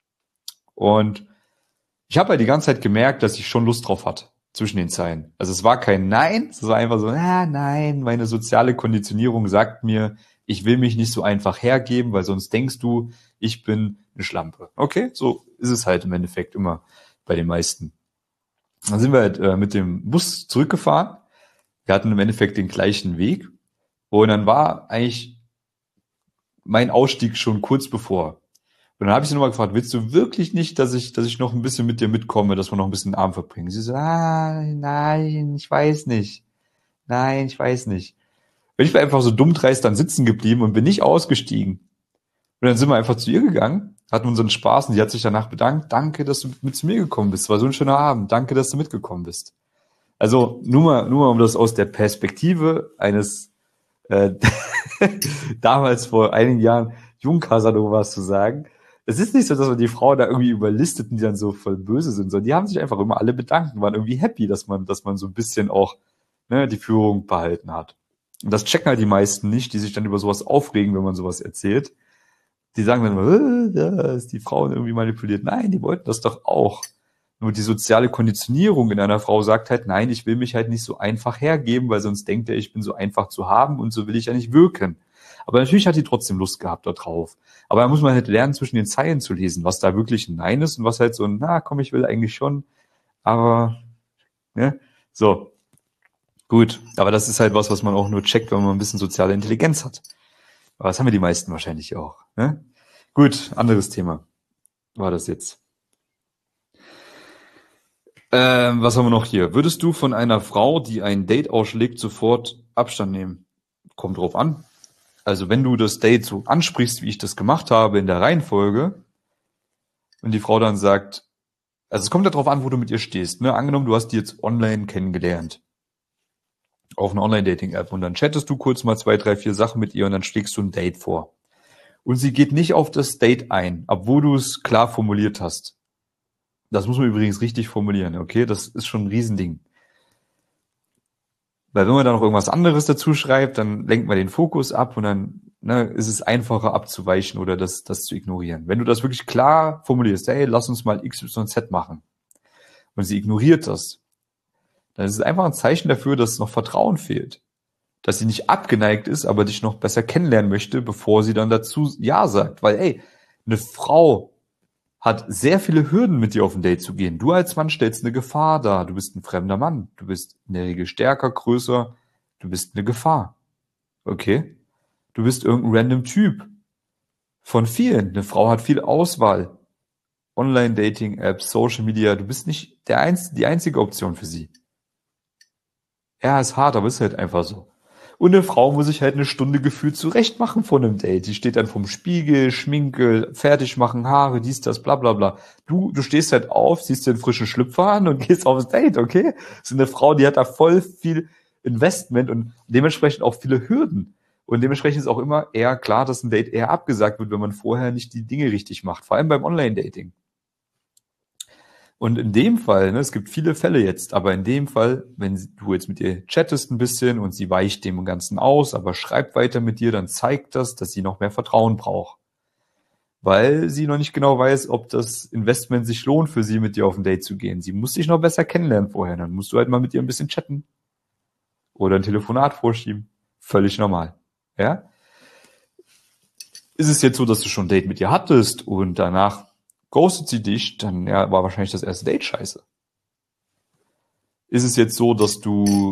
Und ich habe halt die ganze Zeit gemerkt, dass ich schon Lust drauf hatte, zwischen den Zeilen. Also es war kein Nein, es war einfach so, nein, meine soziale Konditionierung sagt mir, ich will mich nicht so einfach hergeben, weil sonst denkst du, ich bin eine Schlampe. Okay, so ist es halt im Endeffekt immer bei den meisten. Dann sind wir halt mit dem Bus zurückgefahren. Wir hatten im Endeffekt den gleichen Weg. Und dann war eigentlich mein Ausstieg schon kurz bevor. Und dann habe ich sie nochmal gefragt, willst du wirklich nicht, dass ich noch ein bisschen mit dir mitkomme, dass wir noch ein bisschen den Abend verbringen? Sie so, nein, ich weiß nicht. Nein, ich weiß nicht. Und ich bin einfach so dumm dreist dann sitzen geblieben und bin nicht ausgestiegen. Und dann sind wir einfach zu ihr gegangen, hatten unseren Spaß und sie hat sich danach bedankt. Danke, dass du mit zu mir gekommen bist. Es war so ein schöner Abend. Danke, dass du mitgekommen bist. Also nur mal, um das aus der Perspektive eines äh, damals vor einigen Jahren Jungcasanovas zu sagen. Es ist nicht so, dass man die Frauen da irgendwie überlistet und die dann so voll böse sind, sondern die haben sich einfach immer alle bedankt und waren irgendwie happy, dass man so ein bisschen auch die Führung behalten hat. Und das checken halt die meisten nicht, die sich dann über sowas aufregen, wenn man sowas erzählt. Die sagen dann immer, da ist die Frau irgendwie manipuliert. Nein, die wollten das doch auch. Nur die soziale Konditionierung in einer Frau sagt halt, nein, ich will mich halt nicht so einfach hergeben, weil sonst denkt er, ich bin so einfach zu haben und so will ich ja nicht wirken. Aber natürlich hat die trotzdem Lust gehabt da drauf. Aber da muss man halt lernen, zwischen den Zeilen zu lesen, was da wirklich ein Nein ist und was halt so ein, na komm, ich will eigentlich schon, aber, ne, so, gut. Aber das ist halt was man auch nur checkt, wenn man ein bisschen soziale Intelligenz hat. Aber das haben wir die meisten wahrscheinlich auch, ne? Gut, anderes Thema war das jetzt. Was haben wir noch hier? Würdest du von einer Frau, die ein Date ausschlägt, sofort Abstand nehmen? Kommt drauf an. Also wenn du das Date so ansprichst, wie ich das gemacht habe in der Reihenfolge, und die Frau dann sagt, also es kommt ja drauf an, wo du mit ihr stehst. Ne? Angenommen, du hast die jetzt online kennengelernt, auf einer Online-Dating-App, und dann chattest du kurz mal 2, 3, 4 Sachen mit ihr und dann schlägst du ein Date vor. Und sie geht nicht auf das Date ein, obwohl du es klar formuliert hast. Das muss man übrigens richtig formulieren, okay? Das ist schon ein Riesending. Weil wenn man da noch irgendwas anderes dazu schreibt, dann lenkt man den Fokus ab und dann ist es einfacher abzuweichen oder das zu ignorieren. Wenn du das wirklich klar formulierst, hey, lass uns mal XYZ machen, und sie ignoriert das, dann ist es einfach ein Zeichen dafür, dass noch Vertrauen fehlt. Dass sie nicht abgeneigt ist, aber dich noch besser kennenlernen möchte, bevor sie dann dazu Ja sagt. Weil, ey, eine Frau hat sehr viele Hürden, mit dir auf ein Date zu gehen. Du als Mann stellst eine Gefahr dar. Du bist ein fremder Mann. Du bist in der Regel stärker, größer. Du bist eine Gefahr. Okay? Du bist irgendein random Typ. Von vielen. Eine Frau hat viel Auswahl. Online-Dating-Apps, Social Media, du bist nicht die einzige Option für sie. Ja, ist hart, aber ist halt einfach so. Und eine Frau muss sich halt eine Stunde gefühlt zurechtmachen vor einem Date. Die steht dann vorm Spiegel, Schminke, fertig machen, Haare, dies, das, bla bla bla. Du stehst halt auf, ziehst dir einen frischen Schlüpfer an und gehst aufs Date, okay? Das ist eine Frau, die hat da voll viel Investment und dementsprechend auch viele Hürden. Und dementsprechend ist auch immer eher klar, dass ein Date eher abgesagt wird, wenn man vorher nicht die Dinge richtig macht. Vor allem beim Online-Dating. Und in dem Fall, ne, es gibt viele Fälle jetzt, aber in dem Fall, wenn du jetzt mit ihr chattest ein bisschen und sie weicht dem Ganzen aus, aber schreibt weiter mit dir, dann zeigt das, dass sie noch mehr Vertrauen braucht. Weil sie noch nicht genau weiß, ob das Investment sich lohnt für sie, mit dir auf ein Date zu gehen. Sie muss dich noch besser kennenlernen vorher. Dann musst du halt mal mit ihr ein bisschen chatten. Oder ein Telefonat vorschieben. Völlig normal. Ja? Ist es jetzt so, dass du schon ein Date mit ihr hattest und danach ghostet sie dich, dann ja, war wahrscheinlich das erste Date scheiße. Ist es jetzt so, dass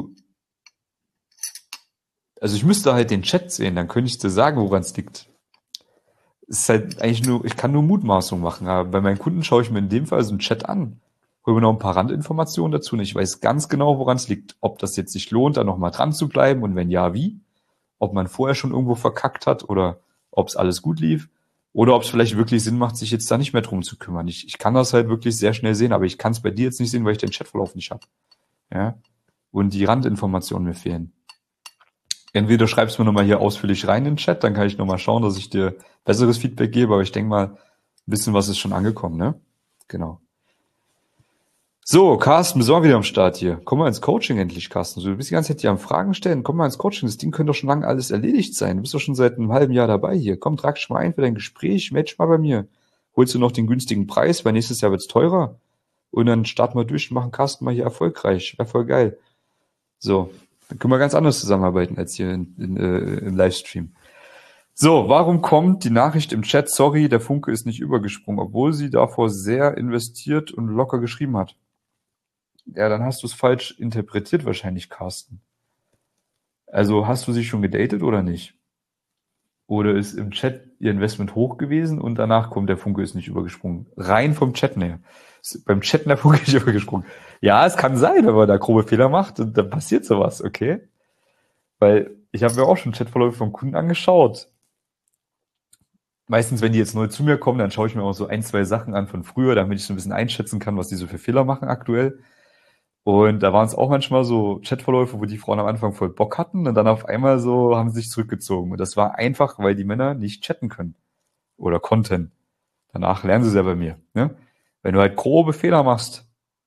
also ich müsste halt den Chat sehen, dann könnte ich dir sagen, woran es liegt. Es ist halt eigentlich nur, ich kann nur Mutmaßung machen, aber bei meinen Kunden schaue ich mir in dem Fall so einen Chat an, hole mir noch ein paar Randinformationen dazu und ich weiß ganz genau, woran es liegt. Ob das jetzt sich lohnt, da nochmal dran zu bleiben und wenn ja, wie? Ob man vorher schon irgendwo verkackt hat oder ob es alles gut lief. Oder ob es vielleicht wirklich Sinn macht, sich jetzt da nicht mehr drum zu kümmern. Ich kann das halt wirklich sehr schnell sehen, aber ich kann es bei dir jetzt nicht sehen, weil ich den Chatverlauf nicht habe. Ja? Und die Randinformationen mir fehlen. Entweder schreibst du mir nochmal hier ausführlich rein in den Chat, dann kann ich nochmal schauen, dass ich dir besseres Feedback gebe, aber ich denke mal, ein bisschen was ist schon angekommen, ne? Genau. So, Carsten, bist du auch wieder am Start hier. Komm mal ins Coaching endlich, Carsten. Du bist die ganze Zeit hier am Fragen stellen. Komm mal ins Coaching. Das Ding könnte doch schon lange alles erledigt sein. Du bist doch schon seit einem halben Jahr dabei hier. Komm, trag dich mal ein für dein Gespräch. Melde dich mal bei mir. Holst du noch den günstigen Preis, weil nächstes Jahr wird's teurer. Und dann starten wir durch und machen Carsten mal hier erfolgreich. Wäre voll geil. So, dann können wir ganz anders zusammenarbeiten als hier im Livestream. So, warum kommt die Nachricht im Chat, sorry, der Funke ist nicht übergesprungen, obwohl sie davor sehr investiert und locker geschrieben hat? Ja, dann hast du es falsch interpretiert wahrscheinlich, Carsten. Also hast du sie schon gedatet oder nicht? Oder ist im Chat ihr Investment hoch gewesen und danach kommt der Funke ist nicht übergesprungen? Rein vom Chat her. Ist beim Chatten der Funke nicht übergesprungen. Ja, es kann sein, wenn man da grobe Fehler macht und dann passiert sowas, okay? Weil ich habe mir auch schon Chatverläufe vom Kunden angeschaut. Meistens, wenn die jetzt neu zu mir kommen, dann schaue ich mir auch so ein, zwei Sachen an von früher, damit ich so ein bisschen einschätzen kann, was die so für Fehler machen aktuell. Und da waren es auch manchmal so Chatverläufe, wo die Frauen am Anfang voll Bock hatten und dann auf einmal so haben sie sich zurückgezogen. Und das war einfach, weil die Männer nicht chatten können oder konnten. Danach lernen sie es ja bei mir. Ne? Wenn du halt grobe Fehler machst,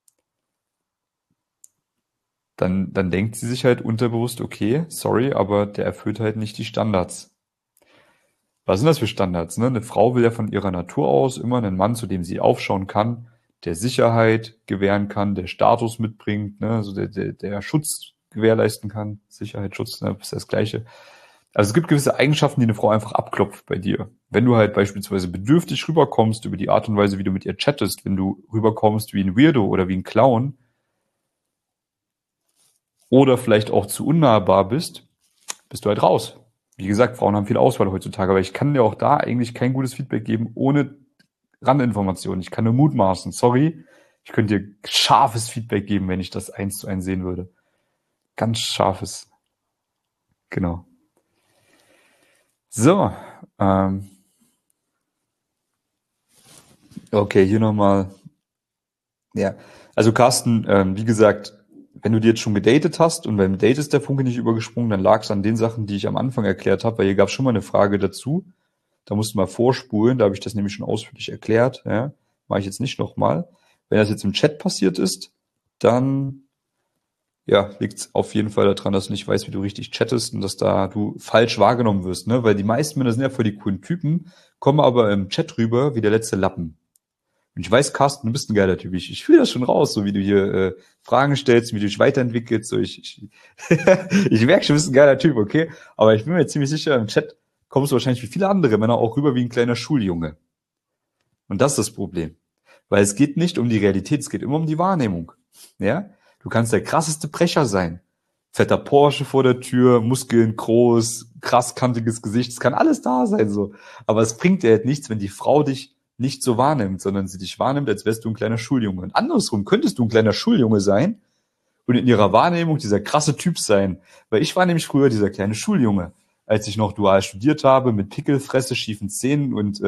dann denkt sie sich halt unterbewusst, okay, sorry, aber der erfüllt halt nicht die Standards. Was sind das für Standards? Ne? Eine Frau will ja von ihrer Natur aus immer einen Mann, zu dem sie aufschauen kann, der Sicherheit gewähren kann, der Status mitbringt, ne? Also der Schutz gewährleisten kann. Sicherheit, Schutz, ne? Ist das Gleiche. Also es gibt gewisse Eigenschaften, die eine Frau einfach abklopft bei dir. Wenn du halt beispielsweise bedürftig rüberkommst über die Art und Weise, wie du mit ihr chattest, wenn du rüberkommst wie ein Weirdo oder wie ein Clown oder vielleicht auch zu unnahbar bist du halt raus. Wie gesagt, Frauen haben viel Auswahl heutzutage, aber ich kann dir auch da eigentlich kein gutes Feedback geben, ohne Randinformationen. Ich kann nur mutmaßen. Sorry, ich könnte dir scharfes Feedback geben, wenn ich das 1:1 sehen würde. Ganz scharfes. Genau. So. Okay, hier nochmal. Ja, also Carsten, wie gesagt, wenn du die jetzt schon gedatet hast und beim Date ist der Funke nicht übergesprungen, dann lag es an den Sachen, die ich am Anfang erklärt habe, weil hier gab es schon mal eine Frage dazu. Da musst du mal vorspulen, da habe ich das nämlich schon ausführlich erklärt. Ja, mache ich jetzt nicht nochmal. Wenn das jetzt im Chat passiert ist, dann ja, liegt es auf jeden Fall daran, dass du nicht weißt, wie du richtig chattest und dass da du falsch wahrgenommen wirst, ne? Weil die meisten Männer sind ja voll die coolen Typen, kommen aber im Chat rüber wie der letzte Lappen. Und ich weiß, Carsten, du bist ein geiler Typ. Ich fühle das schon raus, so wie du hier Fragen stellst, wie du dich weiterentwickelst. So ich merke schon, du bist ein geiler Typ, okay? Aber ich bin mir ziemlich sicher, im Chat kommst du wahrscheinlich wie viele andere Männer auch rüber wie ein kleiner Schuljunge. Und das ist das Problem. Weil es geht nicht um die Realität, es geht immer um die Wahrnehmung. Ja? Du kannst der krasseste Brecher sein. Fetter Porsche vor der Tür, Muskeln groß, krass kantiges Gesicht, es kann alles da sein so. Aber es bringt dir halt nichts, wenn die Frau dich nicht so wahrnimmt, sondern sie dich wahrnimmt, als wärst du ein kleiner Schuljunge. Und andersrum könntest du ein kleiner Schuljunge sein und in ihrer Wahrnehmung dieser krasse Typ sein. Weil ich war nämlich früher dieser kleine Schuljunge, als ich noch dual studiert habe, mit Pickelfresse, schiefen Zähnen und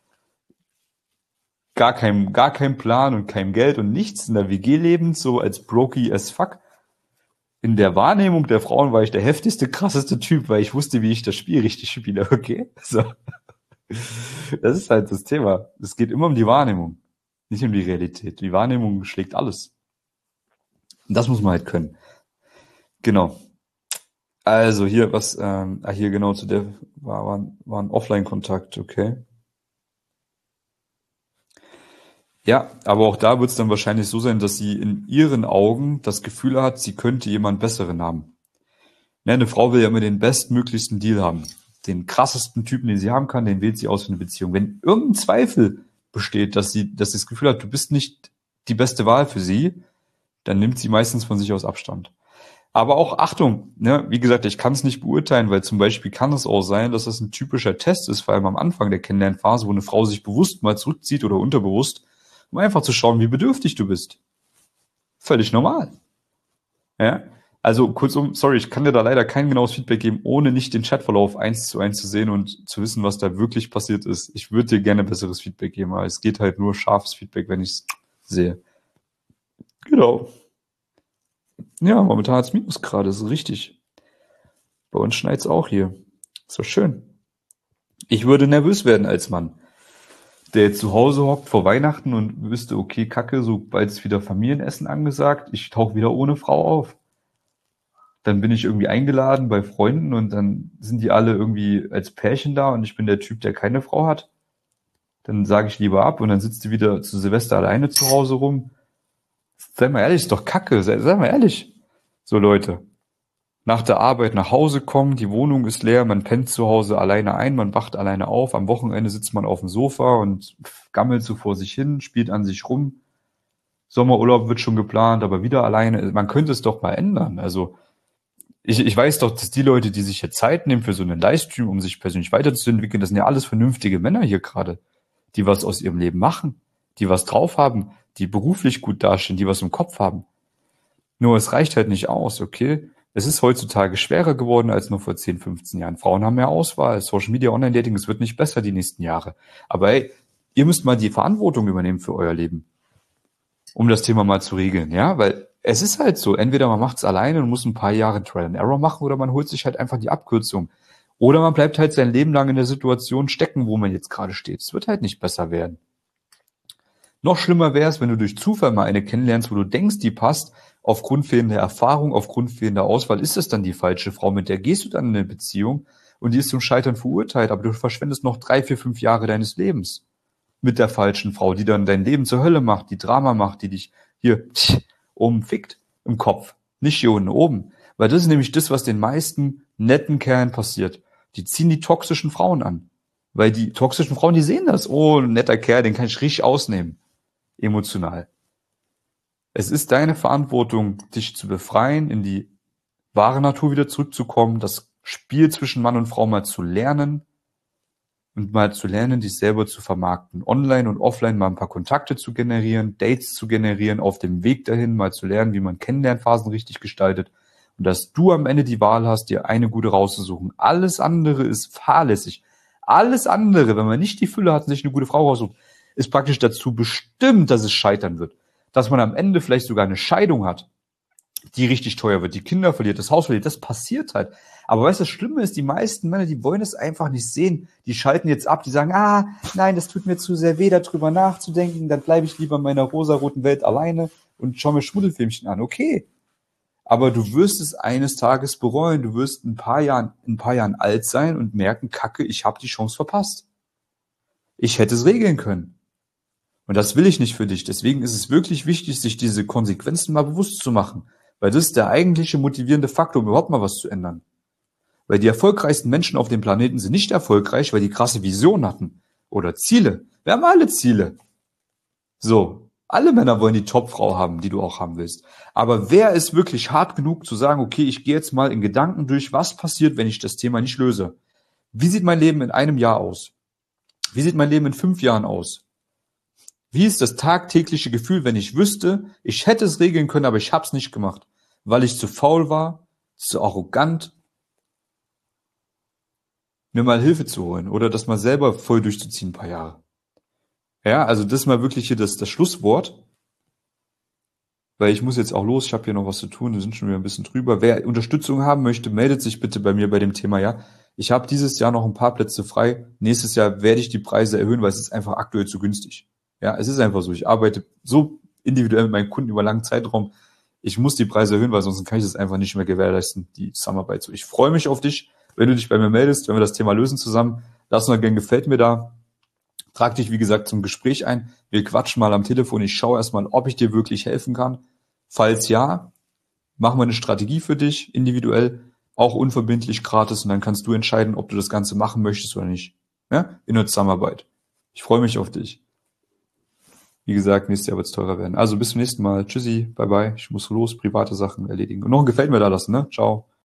gar kein Plan und kein Geld und nichts in der WG lebend, so als Brokey as fuck. In der Wahrnehmung der Frauen war ich der heftigste, krasseste Typ, weil ich wusste, wie ich das Spiel richtig spiele, okay? So. Das ist halt das Thema. Es geht immer um die Wahrnehmung, nicht um die Realität. Die Wahrnehmung schlägt alles. Und das muss man halt können. Genau. Also hier, hier genau zu der, war ein Offline-Kontakt, okay. Ja, aber auch da wird es dann wahrscheinlich so sein, dass sie in ihren Augen das Gefühl hat, sie könnte jemand Besseren haben. Ne, eine Frau will ja immer den bestmöglichsten Deal haben. Den krassesten Typen, den sie haben kann, den wählt sie aus für eine Beziehung. Wenn irgendein Zweifel besteht, dass sie das Gefühl hat, du bist nicht die beste Wahl für sie, dann nimmt sie meistens von sich aus Abstand. Aber auch Achtung, ne, wie gesagt, ich kann es nicht beurteilen, weil zum Beispiel kann es auch sein, dass das ein typischer Test ist, vor allem am Anfang der Kennenlernphase, wo eine Frau sich bewusst mal zurückzieht oder unterbewusst, um einfach zu schauen, wie bedürftig du bist. Völlig normal. Ja? Also kurzum, sorry, ich kann dir da leider kein genaues Feedback geben, ohne nicht den Chatverlauf 1:1 zu sehen und zu wissen, was da wirklich passiert ist. Ich würde dir gerne besseres Feedback geben, aber es geht halt nur scharfes Feedback, wenn ich es sehe. Genau. Ja, momentan hat's Minusgrade, das ist richtig. Bei uns schneit's auch hier. Ist doch schön. Ich würde nervös werden als Mann, der jetzt zu Hause hockt vor Weihnachten und wüsste, okay, Kacke, so bald ist wieder Familienessen angesagt, ich tauche wieder ohne Frau auf. Dann bin ich irgendwie eingeladen bei Freunden und dann sind die alle irgendwie als Pärchen da und ich bin der Typ, der keine Frau hat. Dann sage ich lieber ab und dann sitzt die wieder zu Silvester alleine zu Hause rum. Sei mal ehrlich, ist doch Kacke, sei mal ehrlich. So Leute, nach der Arbeit nach Hause kommen, die Wohnung ist leer, man pennt zu Hause alleine ein, man wacht alleine auf, am Wochenende sitzt man auf dem Sofa und gammelt so vor sich hin, spielt an sich rum. Sommerurlaub wird schon geplant, aber wieder alleine. Man könnte es doch mal ändern. Also ich weiß doch, dass die Leute, die sich jetzt Zeit nehmen für so einen Livestream, um sich persönlich weiterzuentwickeln, das sind ja alles vernünftige Männer hier gerade, die was aus ihrem Leben machen, die was drauf haben, die beruflich gut dastehen, die was im Kopf haben. Nur es reicht halt nicht aus, okay? Es ist heutzutage schwerer geworden als noch vor 10, 15 Jahren. Frauen haben mehr Auswahl, Social Media, Online-Dating, es wird nicht besser die nächsten Jahre. Aber hey, ihr müsst mal die Verantwortung übernehmen für euer Leben, um das Thema mal zu regeln, ja? Weil es ist halt so, entweder man macht es alleine und muss ein paar Jahre Trial and Error machen oder man holt sich halt einfach die Abkürzung. Oder man bleibt halt sein Leben lang in der Situation stecken, wo man jetzt gerade steht. Es wird halt nicht besser werden. Noch schlimmer wäre es, wenn du durch Zufall mal eine kennenlernst, wo du denkst, die passt, aufgrund fehlender Erfahrung, aufgrund fehlender Auswahl, ist es dann die falsche Frau, mit der gehst du dann in eine Beziehung und die ist zum Scheitern verurteilt, aber du verschwendest noch 3, 4, 5 Jahre deines Lebens mit der falschen Frau, die dann dein Leben zur Hölle macht, die Drama macht, die dich hier oben fickt im Kopf, nicht hier unten oben. Weil das ist nämlich das, was den meisten netten Kerlen passiert. Die ziehen die toxischen Frauen an. Weil die toxischen Frauen, die sehen das. Oh, ein netter Kerl, den kann ich richtig ausnehmen. Emotional. Es ist deine Verantwortung, dich zu befreien, in die wahre Natur wieder zurückzukommen, das Spiel zwischen Mann und Frau mal zu lernen und mal zu lernen, dich selber zu vermarkten. Online und offline mal ein paar Kontakte zu generieren, Dates zu generieren, auf dem Weg dahin mal zu lernen, wie man Kennenlernphasen richtig gestaltet und dass du am Ende die Wahl hast, dir eine gute rauszusuchen. Alles andere ist fahrlässig. Alles andere, wenn man nicht die Fülle hat und sich eine gute Frau raussucht, ist praktisch dazu bestimmt, dass es scheitern wird. Dass man am Ende vielleicht sogar eine Scheidung hat, die richtig teuer wird, die Kinder verliert, das Haus verliert, das passiert halt. Aber weißt du, das Schlimme ist, die meisten Männer, die wollen es einfach nicht sehen. Die schalten jetzt ab, die sagen, nein, das tut mir zu sehr weh, darüber nachzudenken, dann bleibe ich lieber in meiner rosaroten Welt alleine und schaue mir Schmuddelfilmchen an. Okay, aber du wirst es eines Tages bereuen, du wirst in ein paar Jahren alt sein und merken, Kacke, ich habe die Chance verpasst. Ich hätte es regeln können. Und das will ich nicht für dich. Deswegen ist es wirklich wichtig, sich diese Konsequenzen mal bewusst zu machen. Weil das ist der eigentliche motivierende Faktor, um überhaupt mal was zu ändern. Weil die erfolgreichsten Menschen auf dem Planeten sind nicht erfolgreich, weil die krasse Visionen hatten. Oder Ziele. Wir haben alle Ziele. So. Alle Männer wollen die Topfrau haben, die du auch haben willst. Aber wer ist wirklich hart genug zu sagen, okay, ich gehe jetzt mal in Gedanken durch, was passiert, wenn ich das Thema nicht löse? Wie sieht mein Leben in einem Jahr aus? Wie sieht mein Leben in 5 Jahren aus? Wie ist das tagtägliche Gefühl, wenn ich wüsste, ich hätte es regeln können, aber ich habe es nicht gemacht, weil ich zu faul war, zu arrogant, mir mal Hilfe zu holen oder das mal selber voll durchzuziehen, ein paar Jahre. Ja, also das ist mal wirklich hier das Schlusswort, weil ich muss jetzt auch los, ich habe hier noch was zu tun, wir sind schon wieder ein bisschen drüber. Wer Unterstützung haben möchte, meldet sich bitte bei mir bei dem Thema, ja. Ich habe dieses Jahr noch ein paar Plätze frei. Nächstes Jahr werde ich die Preise erhöhen, weil es ist einfach aktuell zu günstig. Ja, es ist einfach so. Ich arbeite so individuell mit meinen Kunden über langen Zeitraum. Ich muss die Preise erhöhen, weil sonst kann ich das einfach nicht mehr gewährleisten, die Zusammenarbeit. So, ich freue mich auf dich, wenn du dich bei mir meldest, wenn wir das Thema lösen zusammen. Lass mal gern gefällt mir da. Trag dich, wie gesagt, zum Gespräch ein. Wir quatschen mal am Telefon. Ich schaue erstmal, ob ich dir wirklich helfen kann. Falls ja, machen wir eine Strategie für dich, individuell, auch unverbindlich, gratis. Und dann kannst du entscheiden, ob du das Ganze machen möchtest oder nicht. Ja? In der Zusammenarbeit. Ich freue mich auf dich. Wie gesagt, nächstes Jahr wird es teurer werden. Also bis zum nächsten Mal. Tschüssi, bye bye. Ich muss los, private Sachen erledigen. Und noch ein Gefällt mir da lassen, ne? Ciao.